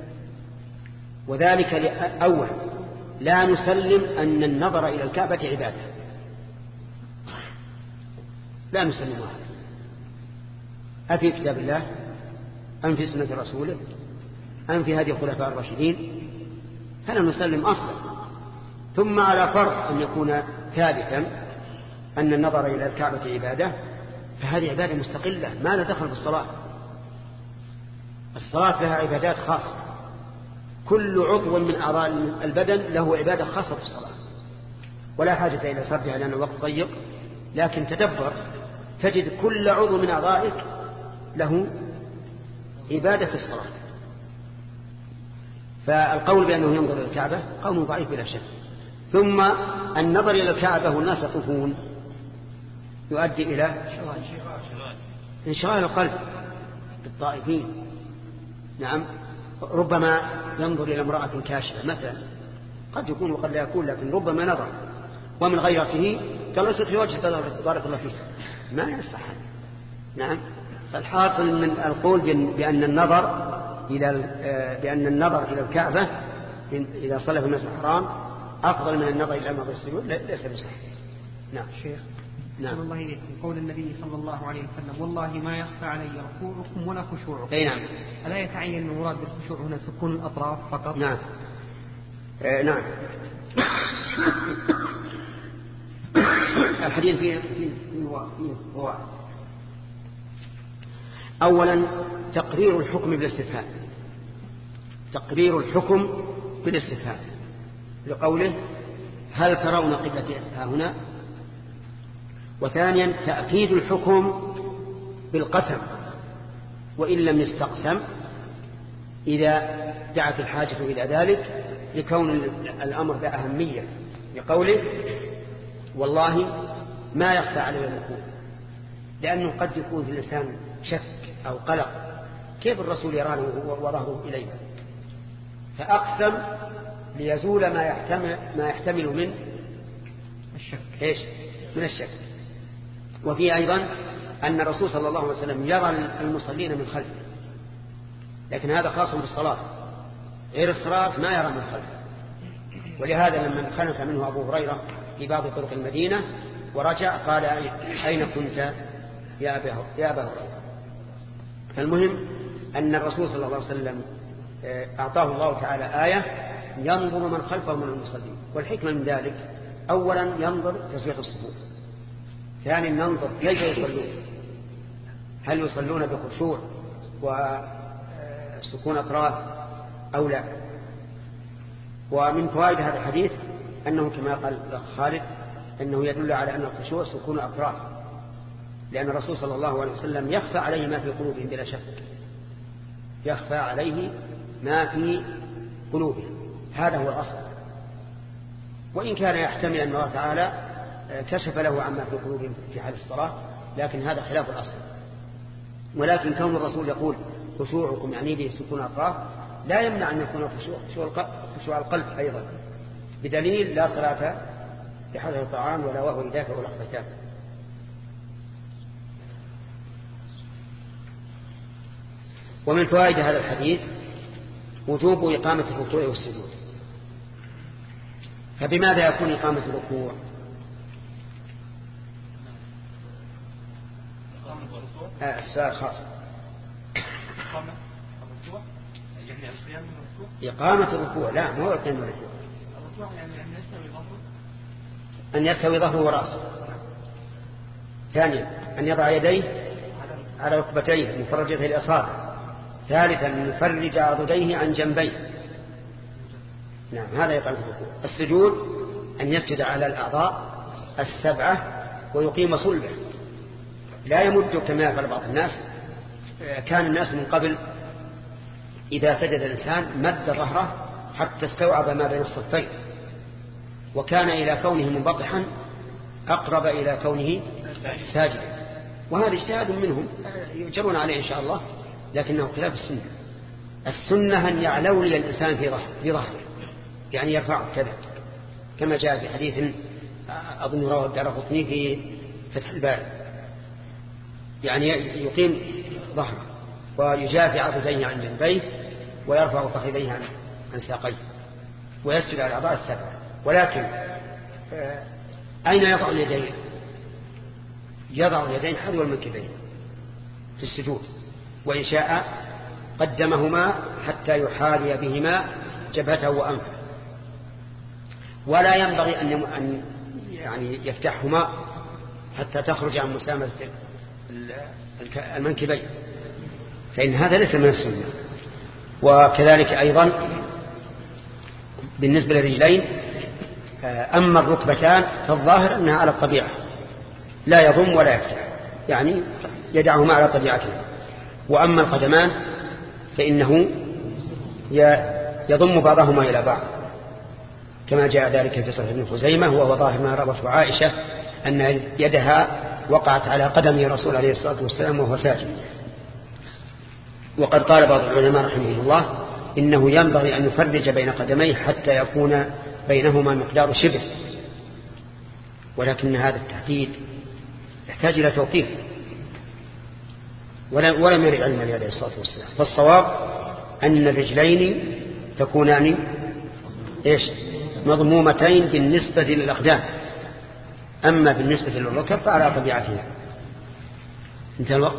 وذلك أول لا نسلم أن النظر إلى الكعبة عبادة، لا نسلمها أفي كتاب الله أم في سنة رسوله أم في هذه الخلفاء الراشدين، فلا نسلم أصلا. ثم على فرض أن يكون ثابتا أن النظر إلى الكعبة عبادة، فهذه عبادة مستقلة ما لا دخل بالصلاة. الصلاة لها عبادات خاصة، كل عضو من أعضاء البدن له عبادة خاصة في الصلاة، ولا حاجة إلى سردها لأن الوقت ضيق، لكن تدبر تجد كل عضو من أعضائك له عبادة في الصلاة. فالقول بأنه ينظر إلى الكعبة قول ضعيف بلا شك. ثم النظر إلى الكعبة والناس يطوفون يؤدي إلى انشغال القلب بالطائفين. نعم، ربما ينظر إلى امرأة كاشفة مثلا، قد يكون وقد لا يكون، لكن ربما نظر ومن غيرته قال لست في وجه بارك الله فيك، ما يصح. نعم، فالحاصل من القول بأن النظر إلى بأن النظر إلى الكعبة إذا صلى في المسجد الحرام أفضل من النظر إلى موضع السجود ليس بصحيح. نعم شيخ. نعم. الله إليكم قول النبي صلى الله عليه وسلم والله ما يخفى علي ركوعكم ولا خشوعكم. أي نعم. ألا يتعين المراد بالخشوع هنا سكون الأطراف فقط؟ نعم. آه نعم. الحديث فيه فيه هو أولا تقرير الحكم بالاستفهام، تقرير الحكم بالاستفهام لقوله هل ترون قبلتي ها هنا. وثانيا تأكيد الحكم بالقسم وإن لم يستقسم إذا دعت الحاجة إلى ذلك، لكون الأمر ذا أهمية، لقوله والله ما يخفى علي الركوع، لأنه قد يكون في الإنسان شك أو قلق، كيف الرسول يرانه وظهره إليه، فأقسم ليزول ما يحتمل, ما يحتمل من الشك. إيش؟ من الشك. وفي أيضا أن الرسول صلى الله عليه وسلم يرى المصلين من خلفه، لكن هذا خاص بالصلاة، غير الصلاة ما يرى من خلفه. ولهذا لما انخنس منه أبو هريرة في بعض طرق المدينة ورجع قال أين كنت يا أبا هريرة. فالمهم أن الرسول صلى الله عليه وسلم أعطاه الله تعالى آية ينظر من خلفه من المصلين. والحكمة من ذلك أولا ينظر تسوية الصفوف، ثانيا ينظر كيف يصلون، هل يصلون بخشوع وسكون أطراف أو لا. ومن فوائد هذا الحديث أنه كما قال خالد أنه يدل على أن الخشوع سكون أطراف، لأن الرسول صلى الله عليه وسلم يخفى عليه ما في قلوبهم بلا شك، يخفى عليه ما في قلوبهم، هذا هو الأصل. وإن كان يحتمل أن الله تعالى كشف له عما في قلوبهم في حال الصلاة، لكن هذا خلاف الأصل. ولكن كون الرسول يقول خشوعكم يعني به سكون أطراف لا يمنع أن يكون خشوع القلب أيضا، بدليل لا صلاة بحضر الطعام ولا وهو يدافع لحظتان. ومن فوائد هذا الحديث وجوب إقامة الركوع والسجود. فبماذا يكون إقامة الركوع؟ آه السؤال خاص. إقامة الركوع لا ما هو إقامة الركوع، أن يستوي ظهره ورأسه. ثانيا أن يضع يديه على ركبتيه مفرجة الأصابع. ثالثا أن يفرج عضديه عن جنبيه. نعم هذا إقامة الركوع. السجود أن يسجد على الأعضاء السبعة ويقيم صلبه، لا يمد كما يفعل بعض الناس. كان الناس من قبل إذا سجد الإنسان مد ظهره حتى استوعب ما بين الصفين، وكان إلى كونه منبطحا أقرب إلى كونه ساجدا، وهذا اجتهاد منهم يجرون عليه إن شاء الله، لكنه خلاف السنة. السنة أن يعلولي الإنسان في ظهره، يعني يرفعه كذا، كما جاء في حديث أظن رواه الدارقطني في فتح الباري، يعني يقيم ظهره ويجافي عضديه عن جنبيه ويرفع فخذيه عن عن ساقيه ويسجد على الأعضاء السبعة. ولكن أين يضع اليدين؟ يضع اليدين حذو المنكبين في السجود، وإن شاء قدمهما حتى يحاذي بهما جبهته وأنفه، ولا ينبغي أن يعني يفتحهما حتى تخرج عن مسامة المنكبين، فإن هذا ليس من السنة. وكذلك أيضا بالنسبة للرجلين، أما الركبتان فالظاهر أنها على الطبيعة لا يضم ولا يفتح، يعني يدعهما على طبيعتهما. وأما القدمان فإنه يضم بعضهما إلى بعض، كما جاء ذلك في صحيح ابن خزيمة، وهو ظاهر ما روته عائشة أن يدها وقعت على قدم رسول عليه الصلاة والسلام وهو ساجد. وقد قال بعض العلماء رحمه الله إنه ينبغي أن يفرج بين قدميه حتى يكون بينهما مقدار شبر، ولكن هذا التحديد يحتاج إلى توقيف، ولم يرد علم عليه الصلاة والسلام. فالصواب أن الرجلين تكونان إيش مضمومتين بالنسبة للأقدام، أما بالنسبة للركب فعلى طبيعتها. انتهى الوقت.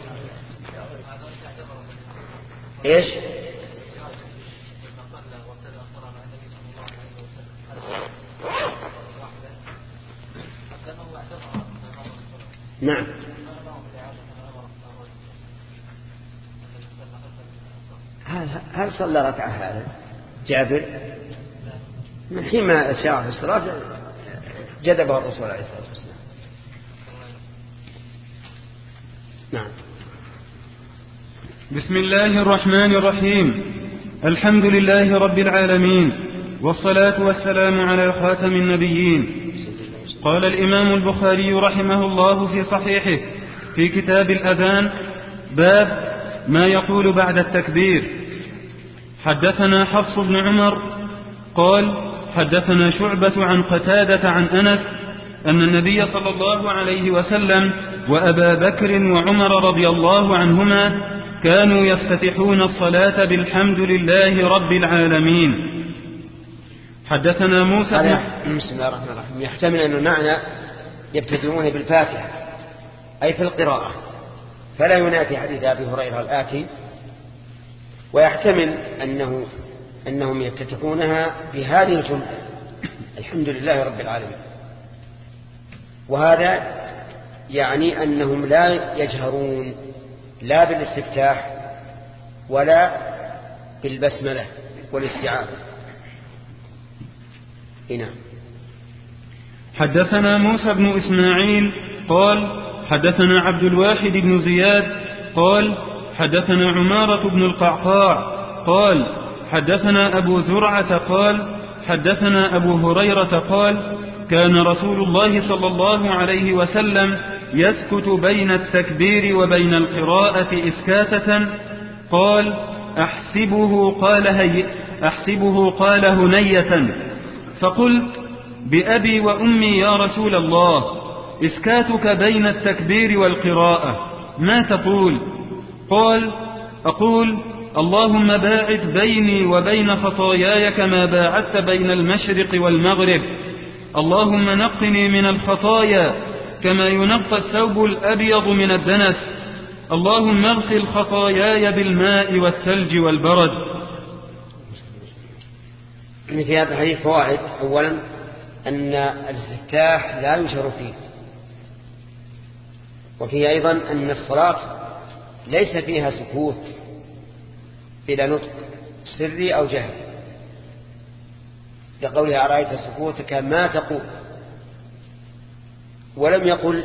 إيش نعم هل صلى ركعة هذا جابر من حين ما شاء في الصلاة جذبه الرسول عليه الصلاة والسلام. نعم. بسم الله الرحمن الرحيم. الحمد لله رب العالمين، والصلاة والسلام على خاتم النبيين. قال الإمام البخاري رحمه الله في صحيحه في كتاب الأذان: باب ما يقول بعد التكبير. حدثنا حفص بن عمر قال حدثنا شعبة عن قتادة عن أنس أن النبي صلى الله عليه وسلم وأبا بكر وعمر رضي الله عنهما كانوا يفتتحون الصلاة بالحمد لله رب العالمين. حدثنا موسى بسم الله الرحمن الرحيم. يحتمل أن المعنى يبتدئون بالفاتحة أي في القراءة، فلا ينافي حديث أبي هريرة الآتي: ويحتمل أنه أنهم يفتتحونها بهذه الجملة: الحمد لله رب العالمين. وهذا يعني أنهم لا يجهرون لا بالاستفتاح ولا بالبسملة والاستعاذة. هنا حدثنا موسى بن إسماعيل قال حدثنا عبد الواحد بن زياد قال حدثنا عمارة بن القعقاع قال حدثنا أبو زرعة قال حدثنا أبو هريرة قال كان رسول الله صلى الله عليه وسلم يسكت بين التكبير وبين القراءة إسكاتة. قال أحسبه قال, هي أحسبه قال هنية، فقلت بأبي وأمي يا رسول الله، إسكاتك بين التكبير والقراءة ما تقول؟ قال أقول اللهم باعد بيني وبين خطاياي كما باعدت بين المشرق والمغرب، اللهم نقني من الخطايا كما ينقى الثوب الأبيض من الدنس، اللهم اغسل خطاياي بالماء والثلج والبرد. في هذا الحديث فوائد. أولا أن الاستفتاح لا يشر فيه، وفيه أيضا أن الصلاة ليس فيها سكوت إلى نطق سري أو جهري، لقولها أرأيت سكوتك ما تقول، ولم يقل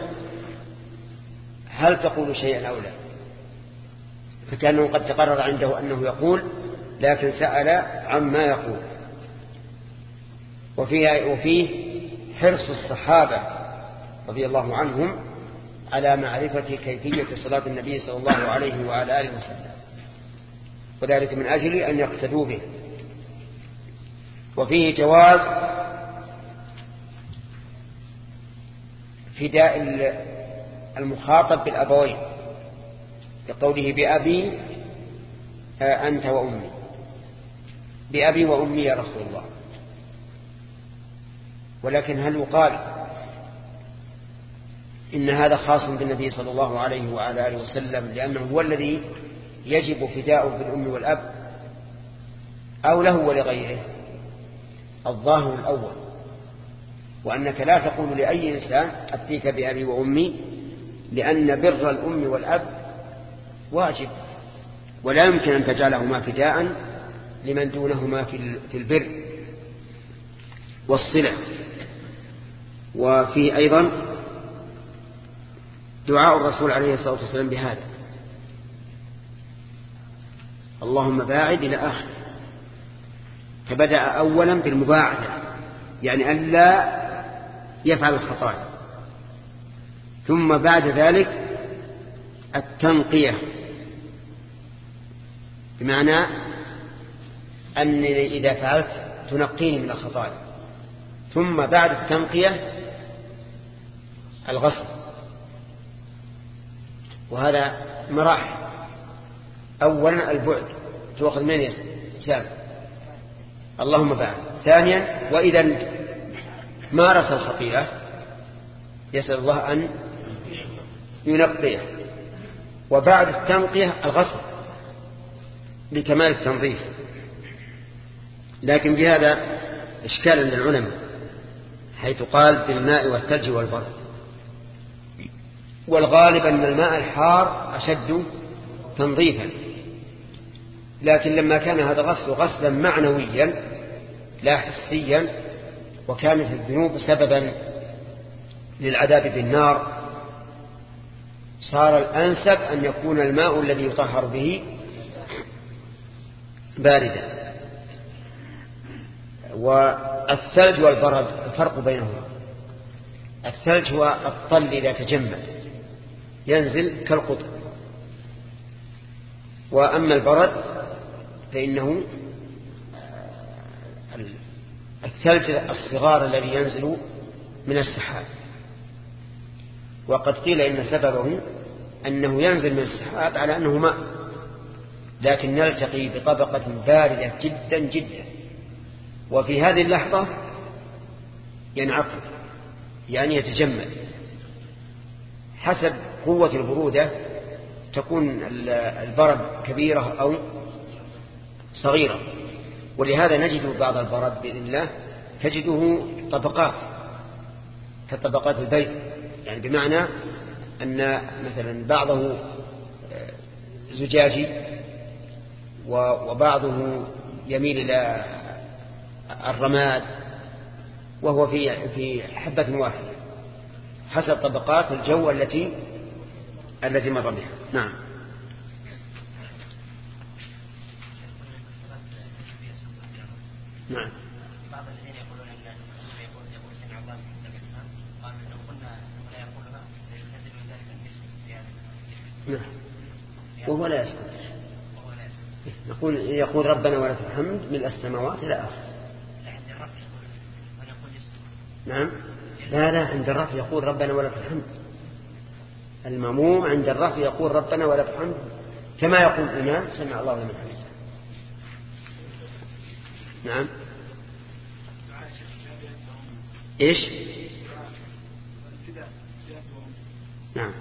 هل تقول شيئا أو لا، فكأنه قد تقرر عنده أنه يقول لكن سأل عما يقول. وفيه, وفيه حرص الصحابة رضي الله عنهم على معرفة كيفية صلاة النبي صلى الله عليه وعلى آله وسلم، وذلك من أجل أن يقتدوا به. وفيه جواز فداء المخاطب بالأبوين، لقوله بأبي أنت وأمي، بأبي وأمي يا رسول الله. ولكن هل يقال إن هذا خاص بالنبي صلى الله عليه وعلى آله وسلم لأنه هو الذي يجب فداؤه بالأم والأب، أو له ولغيره؟ الظاهر الأول، وأنك لا تقول لأي إنسان أفتيك بأبي وأمي، لأن بر الأم والأب واجب، ولا يمكن أن تجعلهما فداء لمن دونهما في البر والصلة. وفي أيضا دعاء الرسول عليه الصلاة والسلام بهذا: اللهم باعد إلى آخر، فبدأ أولا بالمباعدة، يعني أن لا يفعل الخطايا، ثم بعد ذلك التنقية، بمعنى أنني إذا فعلت تنقيني من الخطايا، ثم بعد التنقية الغسل. وهذا مراحل. أولا البعد، تأخذ من يسال اللهم بعد. ثانيا وإذا مارس الخطيئة يسأل الله أن ينقيه. وبعد التنقية الغسل لكمال التنظيف. لكن بهذا إشكال عند العلماء، حيث قال بالماء والثلج والبرد، والغالب أن الماء الحار أشد تنظيفا، لكن لما كان هذا غسل غسلا معنويا لا حسيا، وكانت الذنوب سببا للعذاب بالنار، صار الأنسب أن يكون الماء الذي يطهر به باردا. والثلج والبرد الفرق بينهما: الثلج هو الطل إذا تجمد ينزل كالقطر، وأما البرد فإنه الثلج الصغار الذي ينزل من السحاب. وقد قيل إن سببه أنه ينزل من السحاب على أنه ماء، لكن نلتقي بطبقة باردة جدا جدا، وفي هذه اللحظة ينعقد، يعني يتجمد. حسب قوة البرودة تكون البرد كبيرة أو صغيرة. ولهذا نجد بعض البرد بإذن الله تجده طبقات كطبقات البيت، يعني بمعنى أن مثلا بعضه زجاجي وبعضه يميل إلى الرماد وهو في في حبة واحدة حسب طبقات الجو التي التي مر بها. نعم. نعم. بعض الذين يقولون ان يقول يقول سمع الله لمن حمده قالوا لو قلنا لا يقولها يستلزم من ذلك الاسم في هذا. نعم. وهو لا يسكت. نقول يقول ربنا ولك الحمد ملء السماوات إلى آخر. نعم. لا لا عند الرفع يقول ربنا ولك الحمد. المأموم عند الرفع يقول ربنا ولك الحمد كما يقول الإمام سمع الله لمن حمده. نعم. إيش؟ نعم.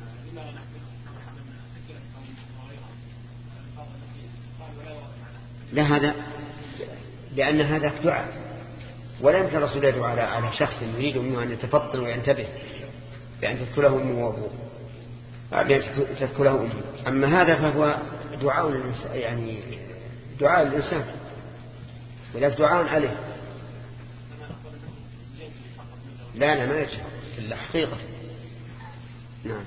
لا هذا لأن هذا دعاء ولا يمكن الرسول يدعو على على شخص يريد منه أن يتفطن وينتبه بأن تذكره أمه وأبوه بأن تذكره أمه. أما هذا فهو دعاء يعني دعاء الإنسان ولا دعاء عليه. لا لا ما يجب إلا حقيقة. نعم.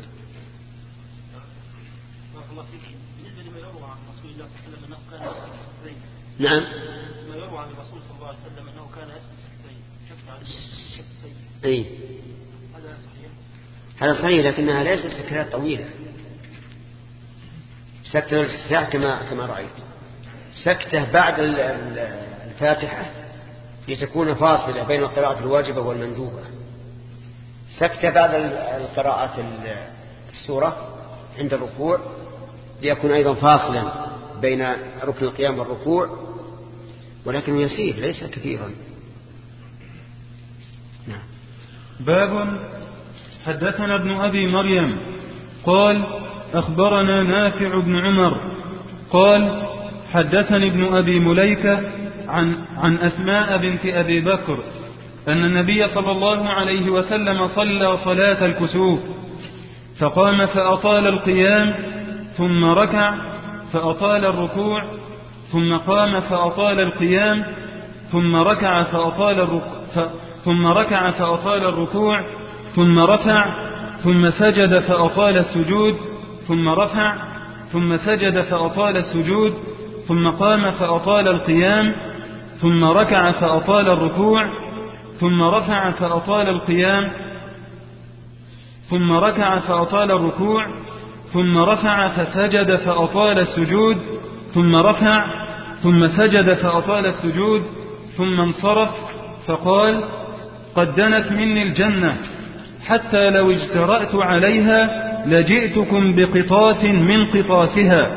بالنسبة لما يروى عن رسول الله صلى الله عليه وسلم أنه كان يسمع نعم. ما يروى عن الرسول صلى الله عليه وسلم أنه كان يسمع سكتين شفت على السكتين. أي. هذا صحيح. هذا صحيح لكنها ليست سكتات طويلة. سكتة الاستفتاح كما كما رأيت. سكتة بعد الفاتحة لتكون فاصلة بين القراءة الواجبة والمندوبة. سكتة بعد القراءة السورة عند الركوع ليكون أيضا فاصلا بين ركن القيام والركوع ولكن يسير ليس كثيرا. نعم. باب حدثنا ابن أبي مريم قال أخبرنا نافع بن عمر قال حدثني ابن أبي مليكة عن, عن أسماء بنت أبي بكر أن النبي صلى الله عليه وسلم صلى صلاة الكسوف فقام فأطال القيام ثم ركع فأطال الركوع ثم قام فأطال القيام ثم ركع فأطال الركوع ثم ركع فأطال الركوع ثم رفع ثم سجد فأطال السجود ثم رفع ثم سجد فأطال السجود ثم قام فأطال القيام ثم ركع فأطال الركوع ثم رفع فأطال القيام ثم ركع فأطال الركوع ثم رفع فسجد فأطال السجود ثم رفع ثم سجد فأطال السجود ثم انصرف فقال قد دنت مني الجنة حتى لو اجترأت عليها لجئتكم بقطاف من قطافها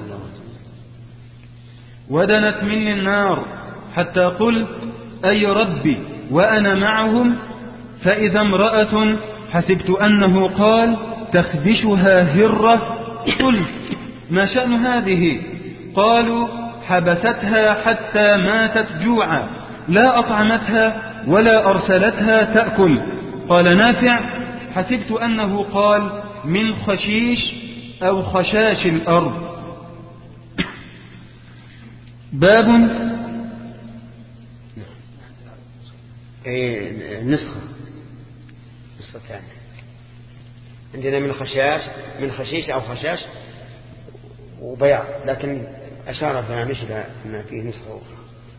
ودنت مني النار حتى قلت أي ربي وأنا معهم فإذا امرأة حسبت أنه قال تخدشها هرة قلت ما شأن هذه قالوا حبستها حتى ماتت جوعا لا أطعمتها ولا أرسلتها تأكل قال نافع حسبت أنه قال من خشيش أو خشاش الأرض. باب نسخة نسخة ثانية عندنا من خشاش من خشيش أو خشاش وبياض لكن أشار في هامش إلى أن فيه نسخة أخرى.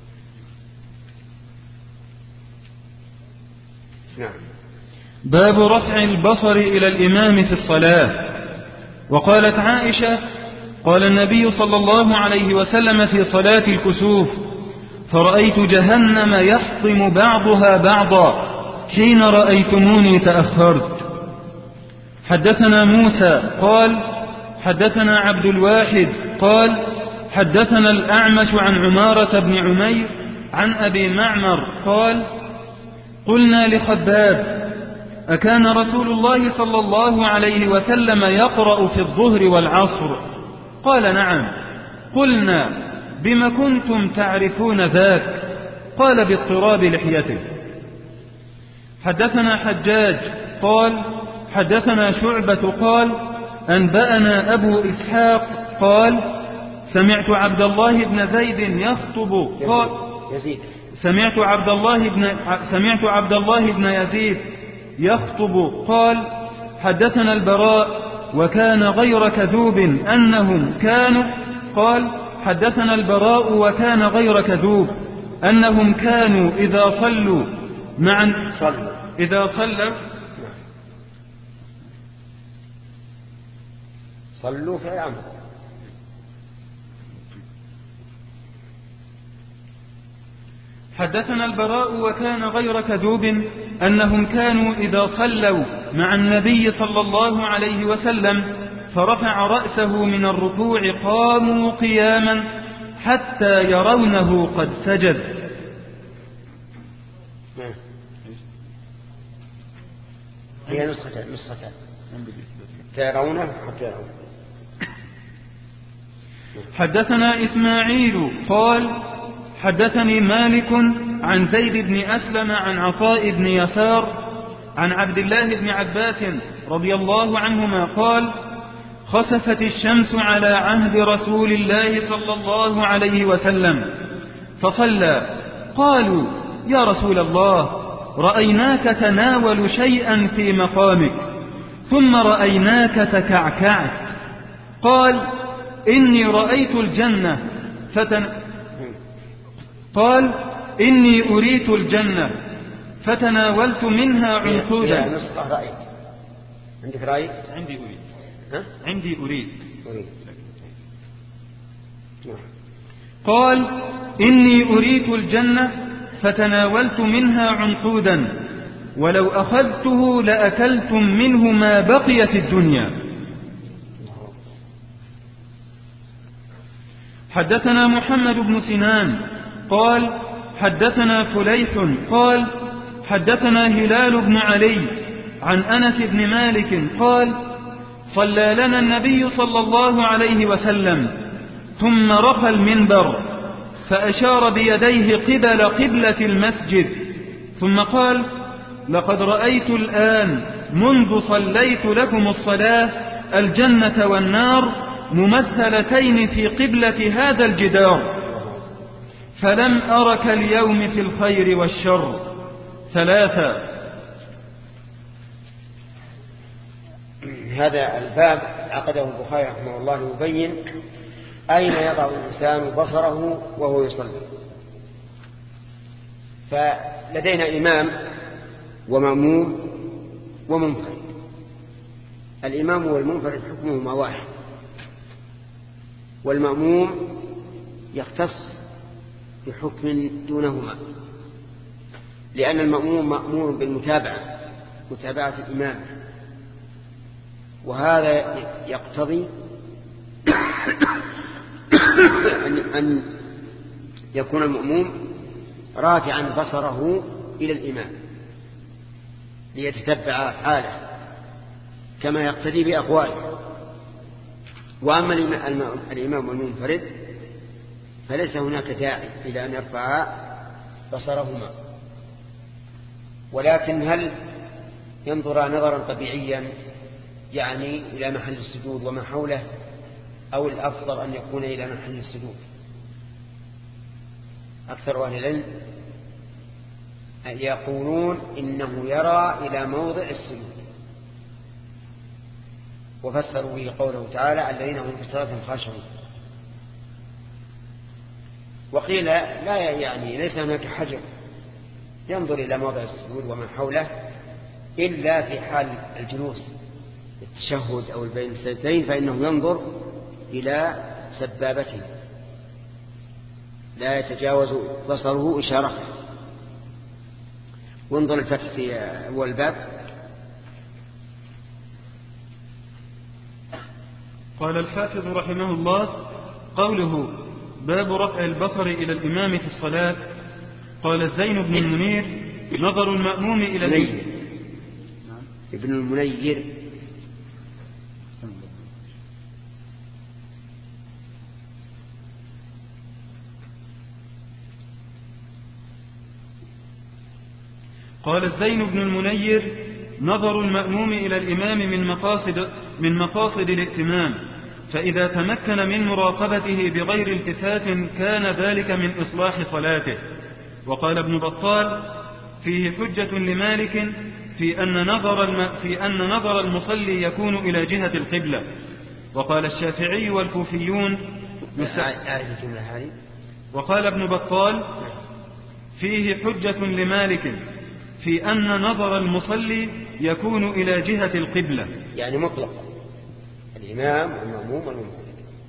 نعم. باب رفع البصر إلى الإمام في الصلاة. وقالت عائشة قال النبي صلى الله عليه وسلم في صلاة الكسوف فرأيت جهنم يحطم بعضها بعضا حين رأيتموني تأخرت. حدثنا موسى قال حدثنا عبد الواحد قال حدثنا الأعمش عن عمارة بن عمير عن أبي معمر قال قلنا لخباب أكان رسول الله صلى الله عليه وسلم يقرأ في الظهر والعصر قال نعم. قلنا بم كنتم تعرفون ذاك؟ قال باضطراب لحيته. حدثنا حجاج قال حدثنا شعبة قال أنبأنا أبو إسحاق قال سمعت عبد الله بن زيد يخطب قال يزيد سمعت عبد الله بن سمعت عبد الله بن يزيد يخطب قال حدثنا البراء وكان غير كذوب أنهم كانوا قال حدثنا البراء وكان غير كذوب أنهم كانوا إذا صلوا مع إذا صلوا صلوا في الأمر. حدثنا البراء وكان غير كذوب أنهم كانوا إذا صلوا مع النبي صلى الله عليه وسلم فرفع رأسه من الركوع قاموا قياما حتى يرونه قد سجد. هي نسختان نسختان ترونه حتى يرونه. حدثنا إسماعيل قال حدثني مالك عن زيد بن أسلم عن عطاء بن يسار عن عبد الله بن عباس رضي الله عنهما قال خسفت الشمس على عهد رسول الله صلى الله عليه وسلم فصلى قالوا يا رسول الله رأيناك تناول شيئا في مقامك ثم رأيناك تكعكعت قال إني رأيت الجنة فتن قال إني أريت الجنة فتناولت منها عنقودا. نسخة رأيت عندك رأي؟ عندي أريد. ها؟ عندي أريد. أريد. قال إني أريت الجنة فتناولت منها عنقودا ولو أخذته لأكلتم منه ما بقيت الدنيا. حدثنا محمد بن سنان قال حدثنا فليح قال حدثنا هلال بن علي عن أنس بن مالك قال صلى لنا النبي صلى الله عليه وسلم ثم رقى المنبر فأشار بيديه قبل قبلة المسجد ثم قال لقد رأيت الآن منذ صليت لكم الصلاة الجنة والنار ممثلتين في قبلة هذا الجدار فلم أرك اليوم في الخير والشر ثلاثة. هذا الباب عقده البخاري رحمه الله يبين أين يضع الإنسان بصره وهو يصلي. فلدينا إمام ومأموم ومنفرد. الإمام والمنفرد حكمهما واحد والمأموم يختص بحكم دونهما لأن المأموم مأمور بالمتابعة متابعة الإمام وهذا يقتضي أن يكون المأموم رافعا بصره إلى الإمام ليتتبع حاله كما يقتدي بأقواله. وأما الإمام المنفرد فليس هناك داعي إلى أن يرفع بصرهما ولكن هل ينظر نظرا طبيعيا يعني إلى محل السجود وما حوله أو الأفضل أن يكون إلى محل السجود؟ أكثر أهل العلم يقولون إنه يرى إلى موضع السجود وفسروا به قوله تعالى الذين هم في صلاتهم خاشعون. وقيل لا يعني ليس هناك حجر ينظر إلى موضع السجود وما حوله إلا في حال الجلوس التشهد أو البين السجدتين فإنه ينظر إلى سبابته لا يتجاوز بصره إشارته. وانظر الفتح في أول الباب. قال الحافظ رحمه الله قوله باب رفع البصر إلى الإمام في الصلاة. قال الزين بن المنير نظر المأموم إلى الإمام ابن المنير قال الزين بن المنير: نظر المأموم إلى الإمام من مقاصد, من مقاصد الائتمام، فإذا تمكن من مراقبته بغير التفات كان ذلك من إصلاح صلاته. وقال ابن بطال: فيه حجة لمالك في أن نظر, الم... في أن نظر المصلي يكون إلى جهة القبلة. وقال الشافعي والكوفيون وقال ابن بطال: فيه حجة لمالك في أن نظر المصلي يكون إلى جهة القبلة، يعني مطلقا الإمام والمأموم والمنفرد.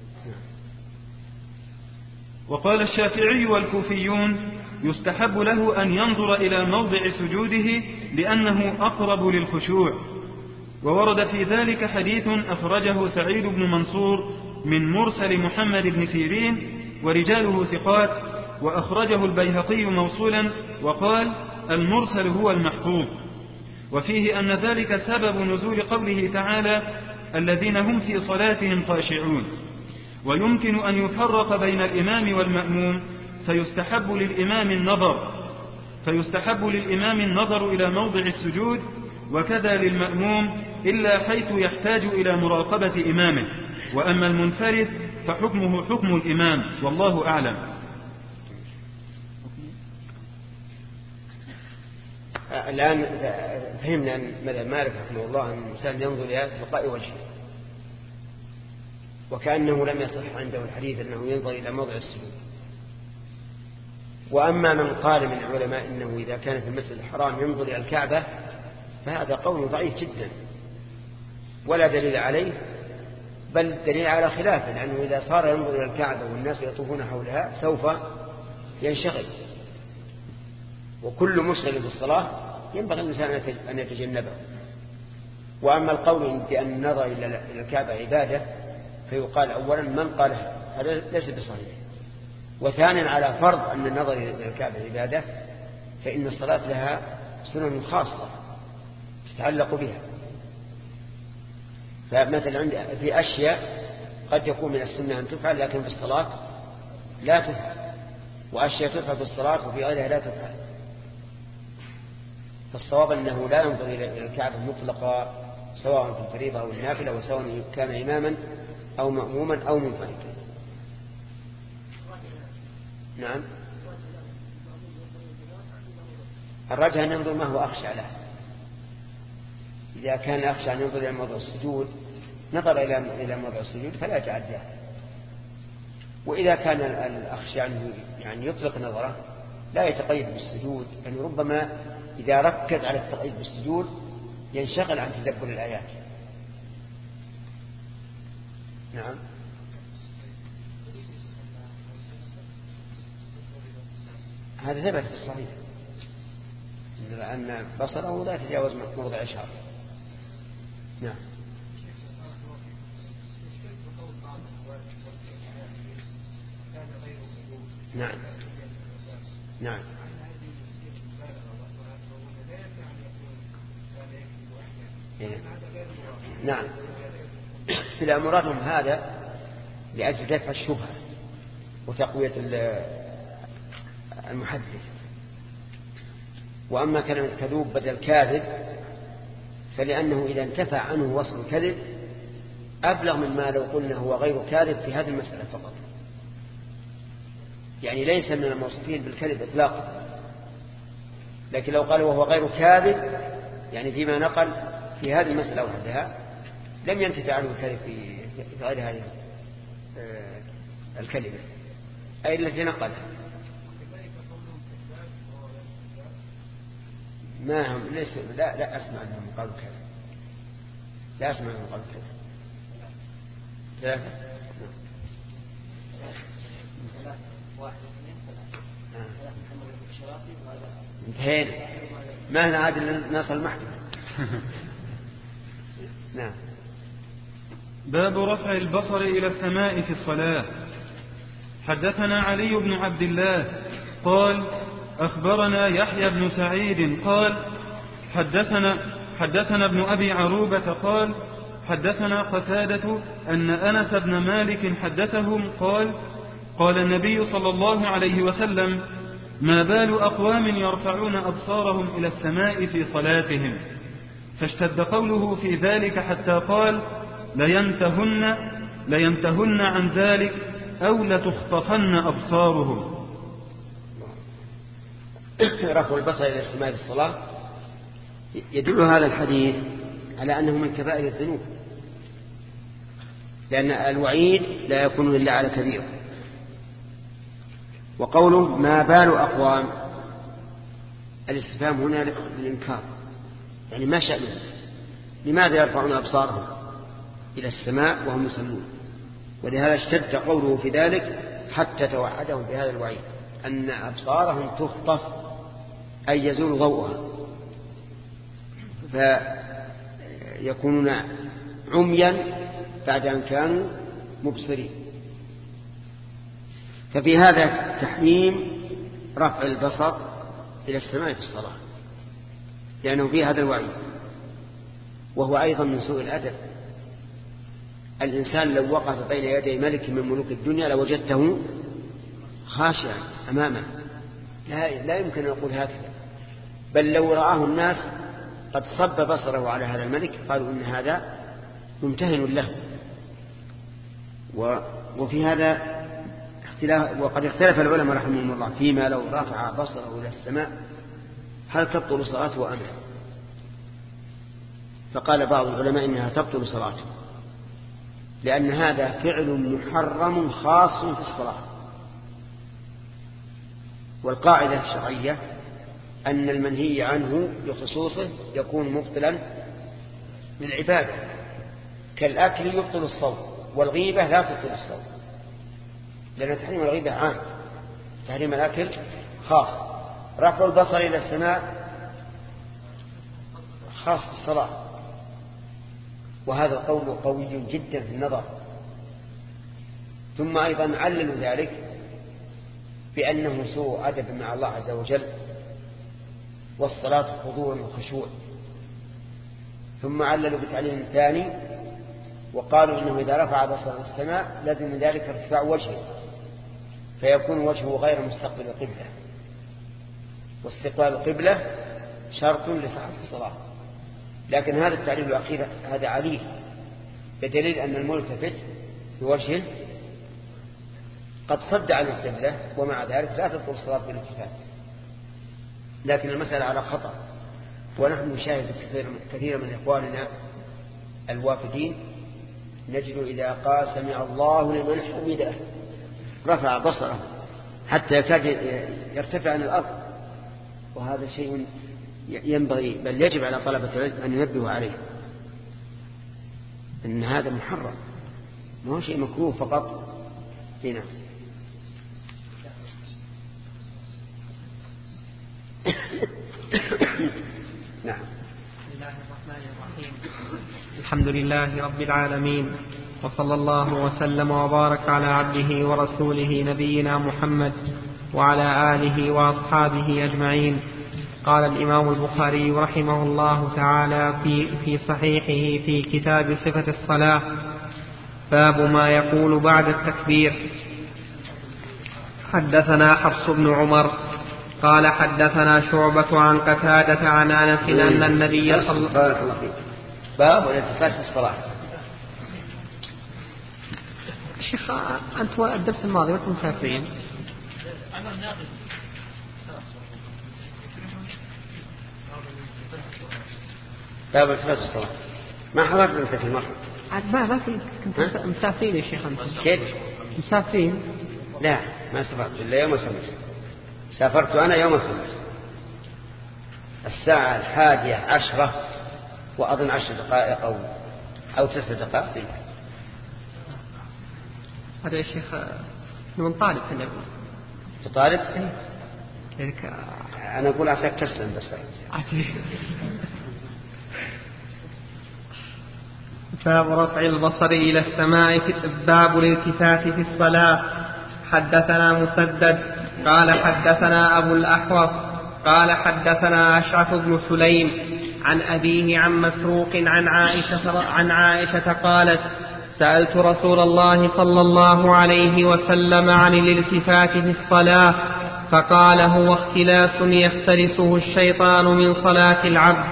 وقال الشافعي والكوفيون: يستحب له أن ينظر إلى موضع سجوده لأنه أقرب للخشوع. وورد في ذلك حديث أخرجه سعيد بن منصور من مرسل محمد بن سيرين ورجاله ثقات، وأخرجه البيهقي موصولا وقال: المرسل هو المحفوظ. وفيه أن ذلك سبب نزول قوله تعالى: الذين هم في صلاتهم خاشعون. ويمكن أن يفرق بين الإمام والمأموم، فيستحب للإمام النظر فيستحب للإمام النظر إلى موضع السجود، وكذا للمأموم إلا حيث يحتاج إلى مراقبة إمامه. وأما المنفرد فحكمه حكم الإمام، والله أعلم. الآن فهمنا أن مذهب مالك رحمه الله أن الإنسان ينظر إلى تلقاء وجهه، وكأنه لم يصح عنده الحديث أنه ينظر إلى موضع السجود. وأما من قال من العلماء إنه إذا كان في المسجد الحرام ينظر إلى الكعبة، فهذا قول ضعيف جدا ولا دليل عليه، بل دليل على خلافه، لأنه إذا صار ينظر إلى الكعبة والناس يطوفون حولها سوف ينشغل، وكل مشغل بالصلاة ينبغي الإنسان أن يتجنبه. وأما القول بأن النظر إلى الكعبة عبادة، فيقال أولا من قالها هذا ليس بصحيح، وثانيا على فرض أن النظر إلى الكعبة عبادة فإن الصلاة لها سنن خاصة تتعلق بها. فمثلا عند في أشياء قد يكون من السنة أن تفعل لكن في الصلاة لا تفعل، وأشياء تفعل في الصلاة وفي غيرها لا تفعل. فالصواب أنه لا ينظر إلى الكعبة مطلقا سواء في الفريضة أو النافلة، وسواء كان إماما أو مأموما أو منفردا. نعم، الرجل أن ينظر ما هو أخشى له. إذا كان أخشى أن ينظر إلى موضع السجود نظر إلى إلى موضع السجود فلا يتعداه. وإذا كان الأخشى أنه يعني يطلق نظره لا يتقيد بالسجود، يعني ربما إذا ركز على التقييد بالسجود ينشغل عن تدبر الآيات. نعم، هذا ثبت في الصحيح أن بصره لا يتجاوز موضع شعره. نعم. نعم نعم نعم إلى مرادهم هذا لأجل دفع الشبهة وتقوية المحدث. وأما كلمة كذوب بدل كاذب فلأنه إذا انتفع عنه وصف الكذب أبلغ مما لو قلنا هو غير كاذب في هذه المسألة فقط، يعني ليس من الموصوفين بالكذب إطلاقا. لكن لو قال وهو غير كاذب يعني فيما نقل في هذه المسألة وحدها لم ينتفع عنه الكذب في غير هذه الكلمة أي التي نقلها. ما هم ليس لا لا أسمع أنهم قالوا كذا، لا أسمع أنهم قالوا كذا. ثلاثة انتهينا، ما هنا عاد نصل المحكمة. نعم. باب رفع البصر إلى السماء في الصلاة. حدثنا علي بن عبد الله قال أخبرنا يحيى بن سعيد قال حدثنا حدثنا ابن أبي عروبة قال حدثنا قتادة أن أنس بن مالك حدثهم قال قال النبي صلى الله عليه وسلم ما بال أقوام يرفعون أبصارهم إلى السماء في صلاتهم؟ فاشتد قوله في ذلك حتى قال لينتهن, لينتهن عن ذلك أو لتخطفن أبصارهم. رفع البصر إلى السماء في الصلاة يدل هذا الحديث على أنه من كبائر الذنوب، لأن الوعيد لا يكون إلا على كبير. وقوله ما بال أقوام، الاستفهام هنا للإنكار، يعني ما شأنهم، لماذا يرفعون أبصارهم إلى السماء وهم يصلون؟ ولهذا اشتد قوله في ذلك حتى توعدهم بهذا الوعيد أن أبصارهم تخطف أي يزول ضوءها فيكونون عميا بعد أن كانوا مبصرين. ففي هذا تحريم رفع البصر إلى السماء في الصلاة، لأنه فيه هذا الوعيد، وهو أيضا من سوء الأدب. الإنسان لو وقف بين يدي ملك من ملوك الدنيا لوجدته خاشعا أمامه، لا, لا يمكن أن يقول هكذا، بل لو رآه الناس قد صب بصره على هذا الملك قالوا إن هذا ممتهن له. وفي هذا اختلاف، وقد اختلف العلماء رحمهم الله فيما لو رفع بصره إلى السماء هل تبطل صلاته أم لا؟ فقال بعض العلماء إنها تبطل صلاته، لأن هذا فعل محرم خاص في الصلاة. والقاعدة الشرعية أن المنهي عنه بخصوصه يكون مبطلا للعبادة، كالأكل يبطل الصوم، والغيبة لا تبطل الصوم، لأن تحريم الغيبة عام، تحريم الأكل خاص. رفع البصر إلى السماء خاص بالصلاة، وهذا القول قوي جدا في النظر. ثم أيضا عللوا ذلك بأنه سوء أدب مع الله عز وجل، والصلاة خضوع وخشوع. ثم عللوا بتعليل ثاني وقالوا إنه إذا رفع بصره السماء لازم ذلك ارتفاع وجهه، فيكون وجهه غير مستقبل القبلة، واستقبال القبلة شرط لصحة الصلاة. لكن هذا التعليل الأخير هذا عليل، بدليل أن الملتفت بوجهه قد صد عن القبلة، ومع ذلك لا تبطل الصلاة بالالتفات. لكن المسألة على خطأ، ونحن نشاهد كثير من إخواننا الوافدين نجد إذا قال سمع الله لمن حمده رفع بصره حتى يكاد يرتفع عن الأرض، وهذا شيء ينبغي بل يجب على طلبة العلم أن ينبهوا عليه، أن هذا محرم، ما هو شيء مكروه فقط. هنا نعم. بسم الله الرحمن الرحيم، الحمد لله رب العالمين، وصلى الله وسلم وبارك على عبده ورسوله نبينا محمد وعلى آله وأصحابه أجمعين. قال الإمام البخاري رحمه الله تعالى في, في صحيحه في كتاب صفة الصلاة: باب ما يقول بعد التكبير. حدثنا حفص بن عمر قال حدثنا شعبة عن قتادة عن أنس أن النبي صلى الله عليه وسلم. باب الالتفات في الصلاة. شيخ أنت الدرس الماضي وأنتم مسافرين. باب الالتفات في الصلاة ما حضرت أنت في المرة؟ عاد ما ما كنت مسافرين يا شيخ أنت. كيف؟ مسافرين؟ لا ما سافرت إلا يوم الخميس. سافرت أنا يوم الخميس الساعة الحادية عشرة وأظن عشر دقائق أو أو تسع دقائق. هذا يا شيخ من طالب كنا طالب؟ إيه. أنا أقول عساك تسلم بس. باب رفع البصر إلى السماء في باب الالتفات في الصلاة. حدثنا مسدد قال حدثنا أبو الأحوص قال حدثنا أشعث بن سليم عن أبيه عن مسروق عن عائشة, عن عائشة قالت: سألت رسول الله صلى الله عليه وسلم عن الالتفات في الصلاة فقال هو اختلاس يختلسه الشيطان من صلاة العبد.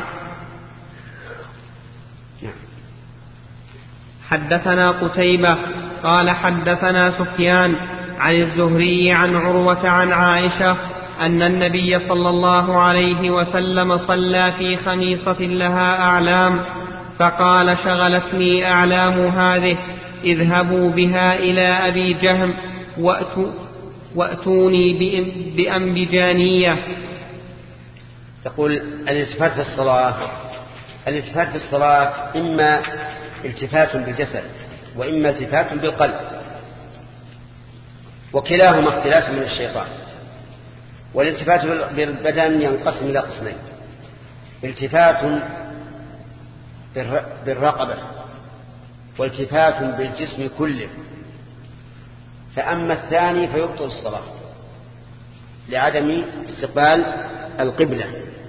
حدثنا قتيبة قال حدثنا سفيان عن الزهري عن عروة عن عائشة أن النبي صلى الله عليه وسلم صلى في خميصة لها أعلام فقال شغلتني أعلام هذه اذهبوا بها إلى أبي جهم وأتوا وأتوني بأنبجانية. تقول الالتفات في الصلاة الالتفات في الصلاة إما التفات بالجسد وإما التفات بالقلب، وكلاهما اختلاس من الشيطان. والالتفات بالبدن ينقسم إلى قسمين: التفات بالرقبة والتفات بالجسم كله. فأما الثاني فيبطل الصلاة لعدم استقبال القبلة،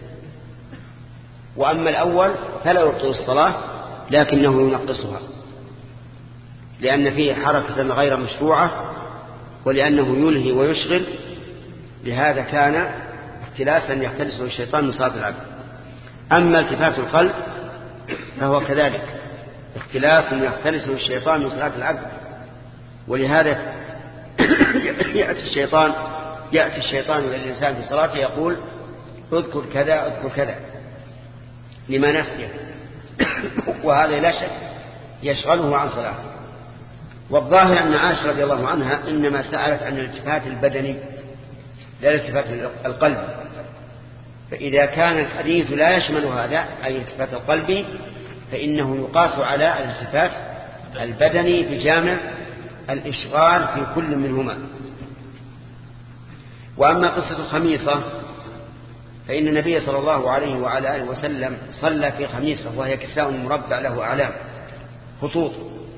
وأما الأول فلا يبطل الصلاة لكنه ينقصها، لأن فيه حركة غير مشروعة ولأنه يلهي ويشغل، لهذا كان اختلاسا يختلسه الشيطان من صلاة العبد. أما التفات القلب فهو كذلك اختلاس يختلسه الشيطان من صلاة العبد، ولهذا يأتي الشيطان يأتي الشيطان إلى الإنسان في صلاته يقول اذكر كذا اذكر كذا لما نسيه، وهذا لا شك يشغله عن صلاته. والظاهر أن عائشة رضي الله عنها إنما سألت عن الالتفات البدني لا الالتفات القلب، فإذا كان الحديث لا يشمل هذا أي الالتفات القلبي فإنه يقاس على الالتفات البدني بجامع الإشغال في كل منهما. وأما قصة الخميصة فإن النبي صلى الله عليه وعلى آله وسلم صلى في خميصة وهي كساء مربع له أعلام خطوط،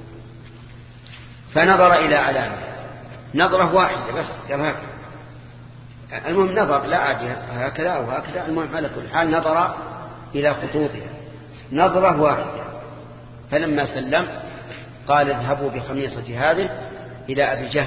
فنظر إلى أعلامه نظرة واحدة بس قال هكذا، المهم نظر لا عادي هكذا وهكذا، المهم على كل حال نظر إلى خطوطها نظرة واحدة. فلما سلم قال اذهبوا بخميصة هذه إلى أبي جهم،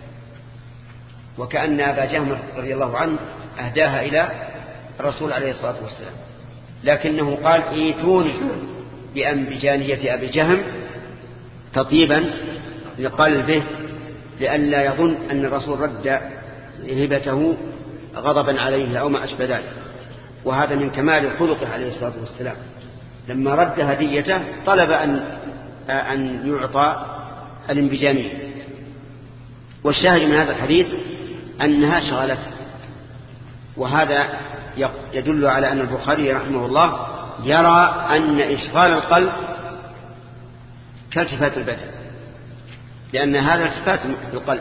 وكأن أبا جهم رضي الله عنه أهداها إلى الرسول عليه الصلاة والسلام، لكنه قال ايتوني بأنبجانية أبي جهم تطيبا لقال به لئلا يظن أن الرسول رد هبته غضبا عليه أو ما أشبه ذلك. وهذا من كمال خلقه عليه الصلاة والسلام، لما رد هديته طلب أن أن يعطى الانبجانية. والشاهد من هذا الحديث أنها شغلته، وهذا يدل على أن البخاري رحمه الله يرى أن إشغال القلب كالتفات البدن، لأن هذا التفات القلب.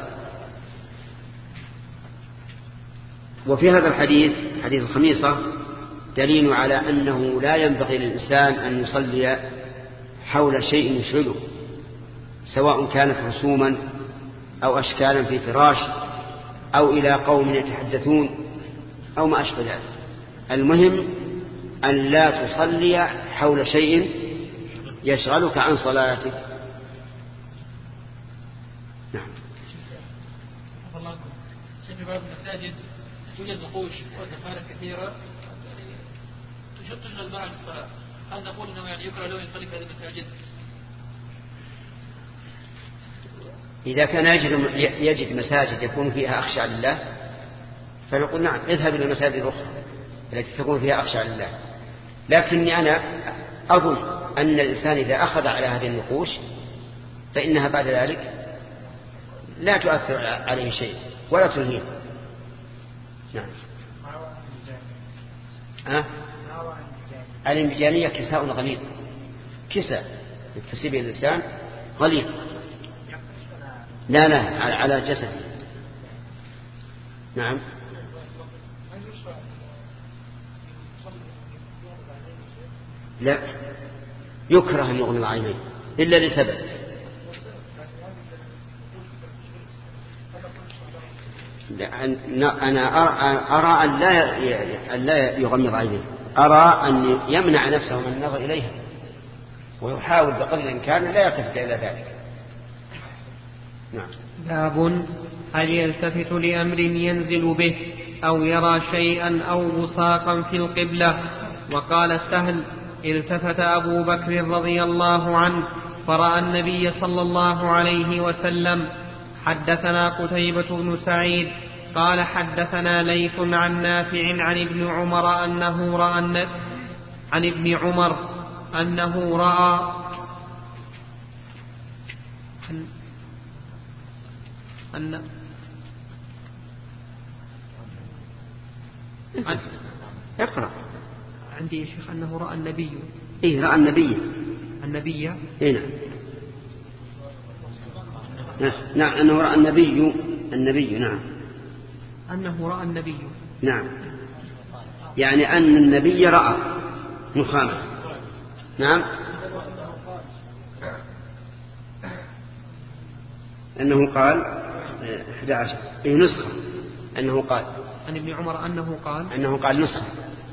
وفي هذا الحديث حديث الخميصة دليل على أنه لا ينبغي للإنسان أن يصلي حول شيء يشغله، سواء كانت رسوما أو أشكالا في فراش أو إلى قوم يتحدثون أو ما أشبه ذلك. المهم أن لا تصلي حول شيء يشغلك عن صلاتك. نعم. في بعض المساجد توجد نقوش وزخارف كثيرة تشغل بعض الصلاة، هل نقول أنه يعني يكره له يصلي في هذه المساجد؟ إذا كان يجد, يجد مساجد يكون فيها أخشع لله فنقول نعم اذهب إلى المساجد الأخرى التي تكون فيها أخشع لله. لكني أنا أظن أن الإنسان إذا أخذ على هذه النقوش فإنها بعد ذلك لا تؤثر عليه شيء ولا تلهيه. نعم. أه؟ الانبجانية كساء غليظ، كساء يكتسي به الإنسان غليظ، لا لا على جسده. نعم. لا يكره أن يغمض عينيه إلا لسبب. أنا أرى أن لا أن لا يغمض عينيه، أرى أن يمنع نفسه من النظر إليها ويحاول بقدر الإمكان لا يلتفت إلى ذلك. نعم. باب هل يلتفت لأمر ينزل به؟ أو يرى شيئا أو بصاقا في القبلة. وقال سهل: التفت أبو بكر رضي الله عنه فرأى النبي صلى الله عليه وسلم. حدثنا قتيبة بن سعيد قال حدثنا ليث عن نافع عن ابن عمر أنه رأى عن ابن عمر أنه رأى أن أن اقرأ. عندي يا شيخ أنه رأى النبي. إيه رأى النبي. النبي إيه نعم. نعم أنه رأى النبي. النبي نعم. أنه رأى النبي. نعم يعني أن النبي رأى نخامة. نعم أنه قال أحد عشر. إيه نسخة. أنه قال عن ابن عمر أنه قال أنه قال نسخة.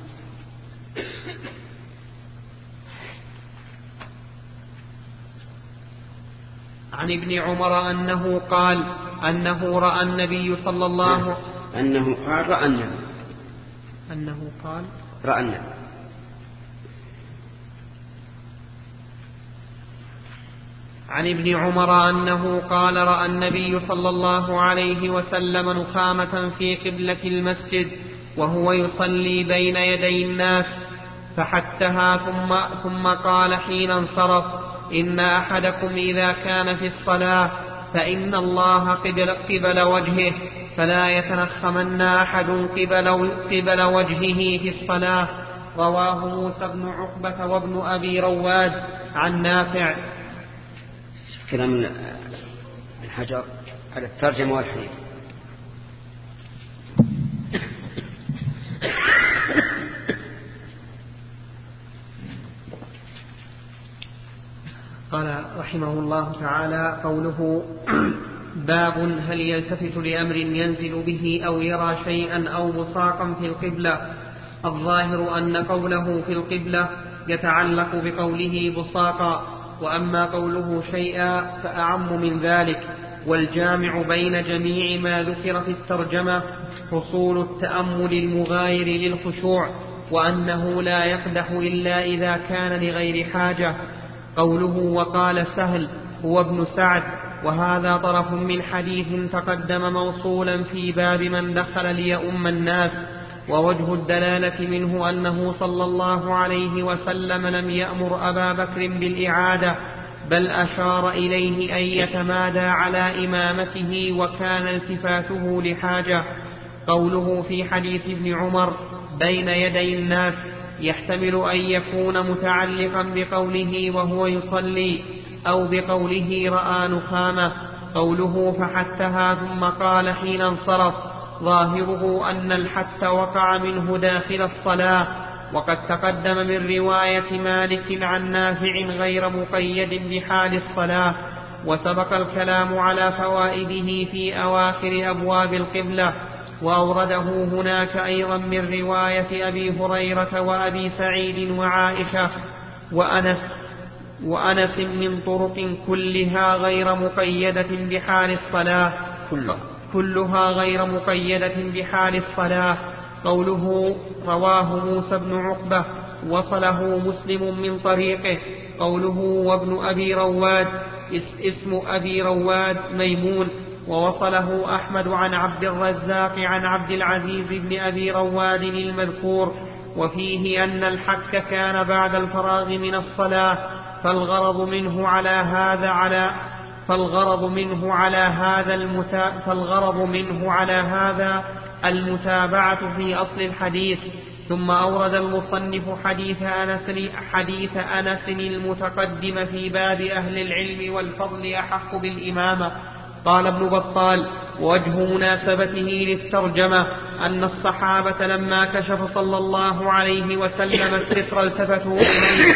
عن ابن عمر أنه قال أنه رأى النبي صلى الله أنه قال رأى النبي. أنه قال رأى النبي. عن ابن عمر أنه قال رأى النبي صلى الله عليه وسلم نخامة في قبلة المسجد وهو يصلي بين يدي الناس فحتها ثم, ثم قال حين انصرف: إن أحدكم إذا كان في الصلاة فإن الله قبل, قبل وجهه فلا يتنخمن أحد قبل, قبل وجهه في الصلاة. رواه موسى بن عقبة وابن أبي رواد عن نافع. كلام الحجر على الترجمة والحديث. قال رحمه الله تعالى: قوله: باب هل يلتفت لأمر ينزل به أو يرى شيئا أو بصاقا في القبلة. الظاهر أن قوله في القبلة يتعلق بقوله بصاقا، وأما قوله شيئا فأعم من ذلك. والجامع بين جميع ما ذكر في الترجمة حصول التأمل المغاير للخشوع، وأنه لا يقدح إلا إذا كان لغير حاجة. قوله وقال سهل هو ابن سعد، وهذا طرف من حديث تقدم موصولا في باب من دخل ليؤم الناس. ووجه الدلالة منه أنه صلى الله عليه وسلم لم يأمر أبا بكر بالإعادة، بل أشار إليه أن يتمادى على إمامته وكان التفاته لحاجة. قوله في حديث ابن عمر بين يدي الناس يحتمل أن يكون متعلقا بقوله وهو يصلي أو بقوله رأى نخامة. قوله فحتها ثم قال حين انصرف ظاهره أن الحت وقع منه داخل الصلاة، وقد تقدم من رواية مالك عن نافع غير مقيد بحال الصلاة، وسبق الكلام على فوائده في أواخر أبواب القبلة، وأورده هناك أيضا من رواية أبي هريرة وأبي سعيد وعائشة وأنس وأنس من طرق كلها غير مقيدة بحال الصلاة كلها, كلها غير مقيدة بحال الصلاة. قوله رواه موسى بن عقبة وصله مسلم من طريقه. قوله وابن أبي رواد اسم أبي رواد ميمون، ووصله أحمد عن عبد الرزاق عن عبد العزيز بن أبي رواد المذكور، وفيه أن الحك كان بعد الفراغ من الصلاة، فالغرض منه على هذا على فالغرض منه على هذا المتا فالغرض منه على هذا المتابعة في أصل الحديث. ثم أورد المصنف حديث أنس حديث أنس المتقدم في باب أهل العلم والفضل أحق بالإمامة. قال ابن بطال: ووجه مناسبته للترجمة أن الصحابة لما كشف صلى الله عليه وسلم الستر التفتوا إليه،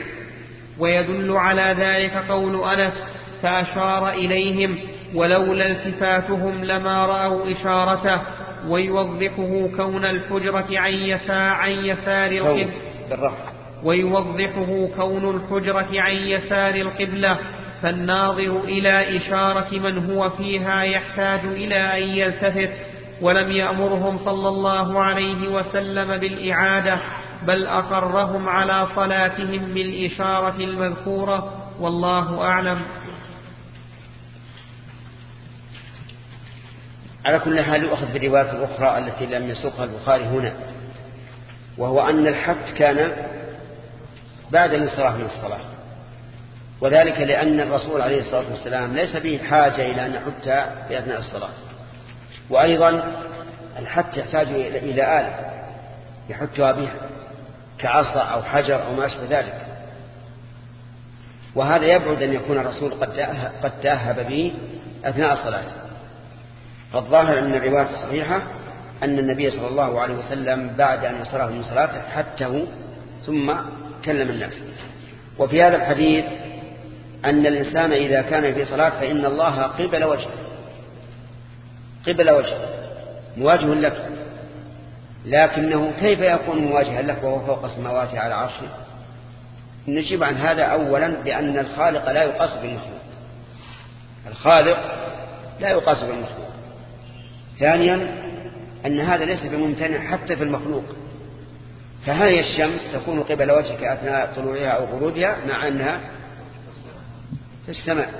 ويدل على ذلك قول أنس: فأشار إليهم ولولا التفاتهم لما رأوا إشارته. ويوضحه كون الحجرة عن يسار القبلة ويوضحه كون الحجرة عن يسار القبلة، فالناظر إلى إشارة من هو فيها يحتاج إلى أن يلتفت، ولم يأمرهم صلى الله عليه وسلم بالإعادة، بل أقرهم على صلاتهم بالإشارة المذكورة، والله أعلم. على كل حال يؤخذ بالروايات الأخرى التي لم يسوقها البخاري هنا، وهو أن الحث كان بعد الانصراف من الصلاة، وذلك لأن الرسول عليه الصلاة والسلام ليس به حاجة إلى أن يحث في أثناء الصلاة. وأيضا الحث يحتاج إلى آلة يحثها بها كعصا أو حجر أو ما أشبه ذلك، وهذا يبعد أن يكون الرسول قد تأهب به أثناء صلاته. فالظاهر أن الرواية الصحيحة أن النبي صلى الله عليه وسلم بعد أن يصرف من صلاته حته ثم كلم الناس. وفي هذا الحديث أن الإنسان إذا كان في صلاة فإن الله قبل وجهه قبل وجهه مواجه لك، لكنه كيف يكون مواجها لك وهو فوق السماوات على عرشه؟ نجيب عن هذا أولا بأن الخالق لا يقاس بالمخلوق، الخالق لا يقاس بالمخلوق. ثانيا أن هذا ليس بممتنع حتى في المخلوق، فهذه الشمس تكون قبل وجهك أثناء طلوعها أو غروبها مع أنها في السماء،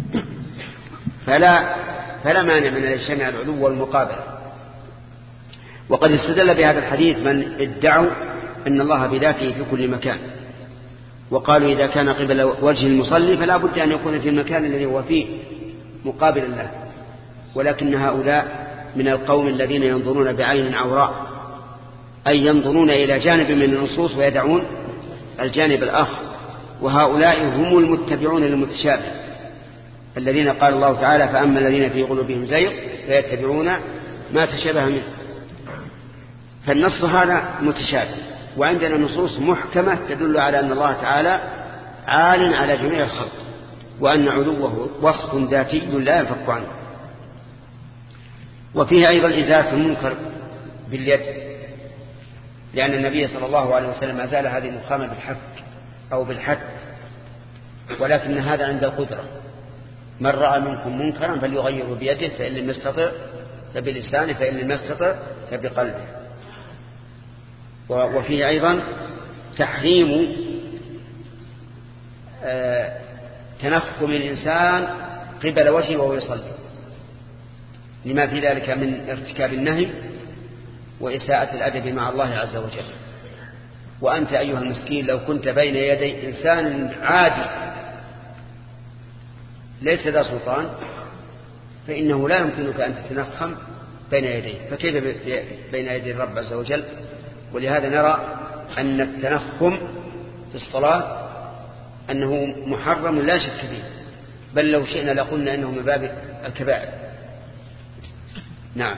فلا, فلا مانع من الاجتماع العلو والمقابلة. وقد استدل بهذا الحديث من ادعوا أن الله بذاته في كل مكان، وقالوا إذا كان قبل وجه المصلي فلا بد أن يكون في المكان الذي هو فيه مقابلا له. ولكن هؤلاء من القوم الذين ينظرون بعين عوراء، أي ينظرون إلى جانب من النصوص ويدعون الجانب الآخر، وهؤلاء هم المتبعون للمتشابه الذين قال الله تعالى فأما الذين في قلوبهم زيغ فيتبعون ما تشابه منه. فالنص هذا متشابه، وعندنا نصوص محكمة تدل على أن الله تعالى عال على جميع الخلق، وأن علوه وصف ذاتي لا ينفك عنه. وفيه أيضا إزالة المنكر باليد، لأن النبي صلى الله عليه وسلم أزال هذه المخامة بالحك أو بالحد، ولكن هذا عند القدرة. من رأى منكم منكرا فليغيره بيده، فإن لم يستطع فبلسانه، فإن لم يستطع فبقلبه. وفيه أيضا تحريم تنخم الإنسان قبل وجهه وهو يصلي، لما في ذلك من ارتكاب النهي وإساءة الأدب مع الله عز وجل. وأنت أيها المسكين لو كنت بين يدي إنسان عادي ليس ذا سلطان فإنه لا يمكنك أن تتنخم بين يديه، فكيف بين يدي الرب عز وجل؟ ولهذا نرى أن التنخم في الصلاة أنه محرم لا شك فيه، بل لو شئنا لقلنا أنه من باب الكبائر. نعم.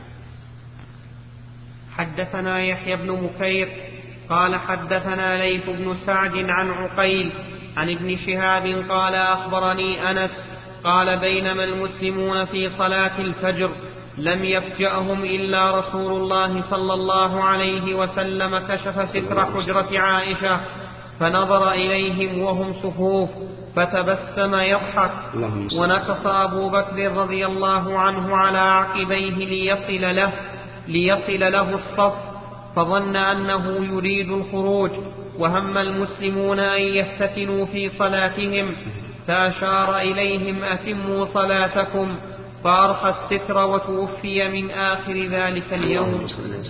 حدثنا يحيى بن بكير قال حدثنا ليث بن سعد عن عقيل عن ابن شهاب قال أخبرني أنس قال بينما المسلمون في صلاة الفجر لم يفجأهم إلا رسول الله صلى الله عليه وسلم كشف ستر حجرة عائشة فنظر إليهم وهم صفوف فتبسم يضحك، ونكص أبو بكر رضي الله عنه على عقبيه ليصل له, ليصل له الصف، فظن أنه يريد الخروج، وهم المسلمون أن يفتتنوا في صلاتهم، فأشار إليهم أتموا صلاتكم، فأرخى الستر وتوفي من آخر ذلك اليوم.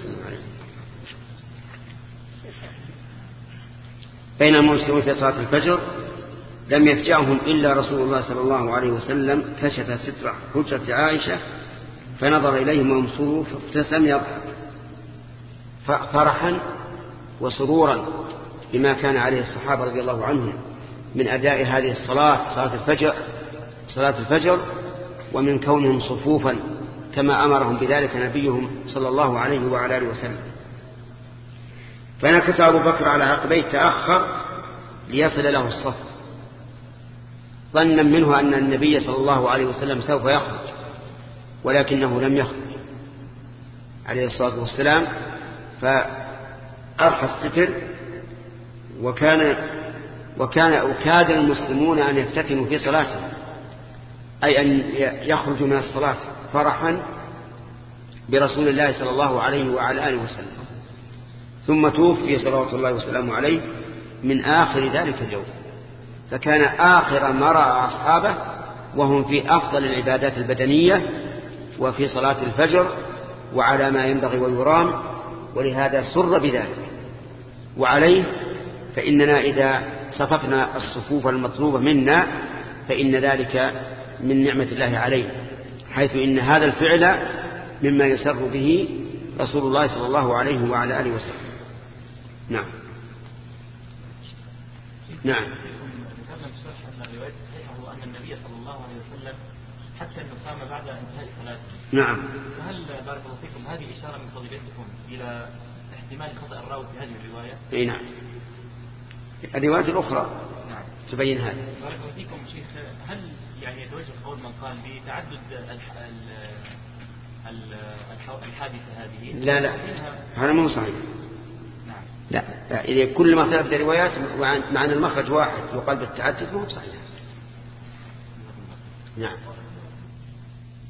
بين المسلمين في صلاة الفجر لم يفجعهم إلا رسول الله صلى الله عليه وسلم كشف ستر حجرة عائشة فنظر إليهم وهم صفوف فابتسم يضحك فرحا وسرورا بما كان عليه الصحابة رضي الله عنهم من أداء هذه الصلاة صلاة الفجر صلاة الفجر ومن كونهم صفوفا كما أمرهم بذلك نبيهم صلى الله عليه وعلى آله وسلم. فنكس أبو بكر على عقبيه تأخر ليصل له الصف، ظنا منه أن النبي صلى الله عليه وسلم سوف يخرج، ولكنه لم يخرج عليه الصلاة والسلام، فأرخى الستر، وكان وكان أكاد المسلمون أن يفتتنوا في صلاتهم، أي أن يخرجوا من الصلاة فرحا برسول الله صلى الله عليه وعلى آله وسلم، ثم توفي صلوات الله وسلامه عليه من آخر ذلك اليوم، فكان آخر ما رأى أصحابه وهم في أفضل العبادات البدنية وفي صلاة الفجر وعلى ما ينبغي ويرام، ولهذا سر بذلك. وعليه فإننا إذا صففنا الصفوف المطلوبة منا فإن ذلك من نعمة الله عليه، حيث إن هذا الفعل مما يسر به رسول الله صلى الله عليه وعلى آله وسلم. نعم نعم. الرواية الصحيحة هو أن النبي صلى الله عليه وسلم حتى أنه قام بعد انتهاء صلاته. نعم. فهل بارك الله فيكم هذه إشارة من فضيلتكم إلى احتمال خطأ الراوي في هذه الرواية؟ أي نعم. الروايات الأخرى نعم تبين هذا. بارك الله فيكم شيخ، هل يعني يتوجه قول من قال بتعدد الحادثة هذه؟ لا لا هذا مو صحيح. لا, لا إذا كل ما ثبت الروايات مع أن المخرج واحد يقال بالتعدد مو صحيح. نعم.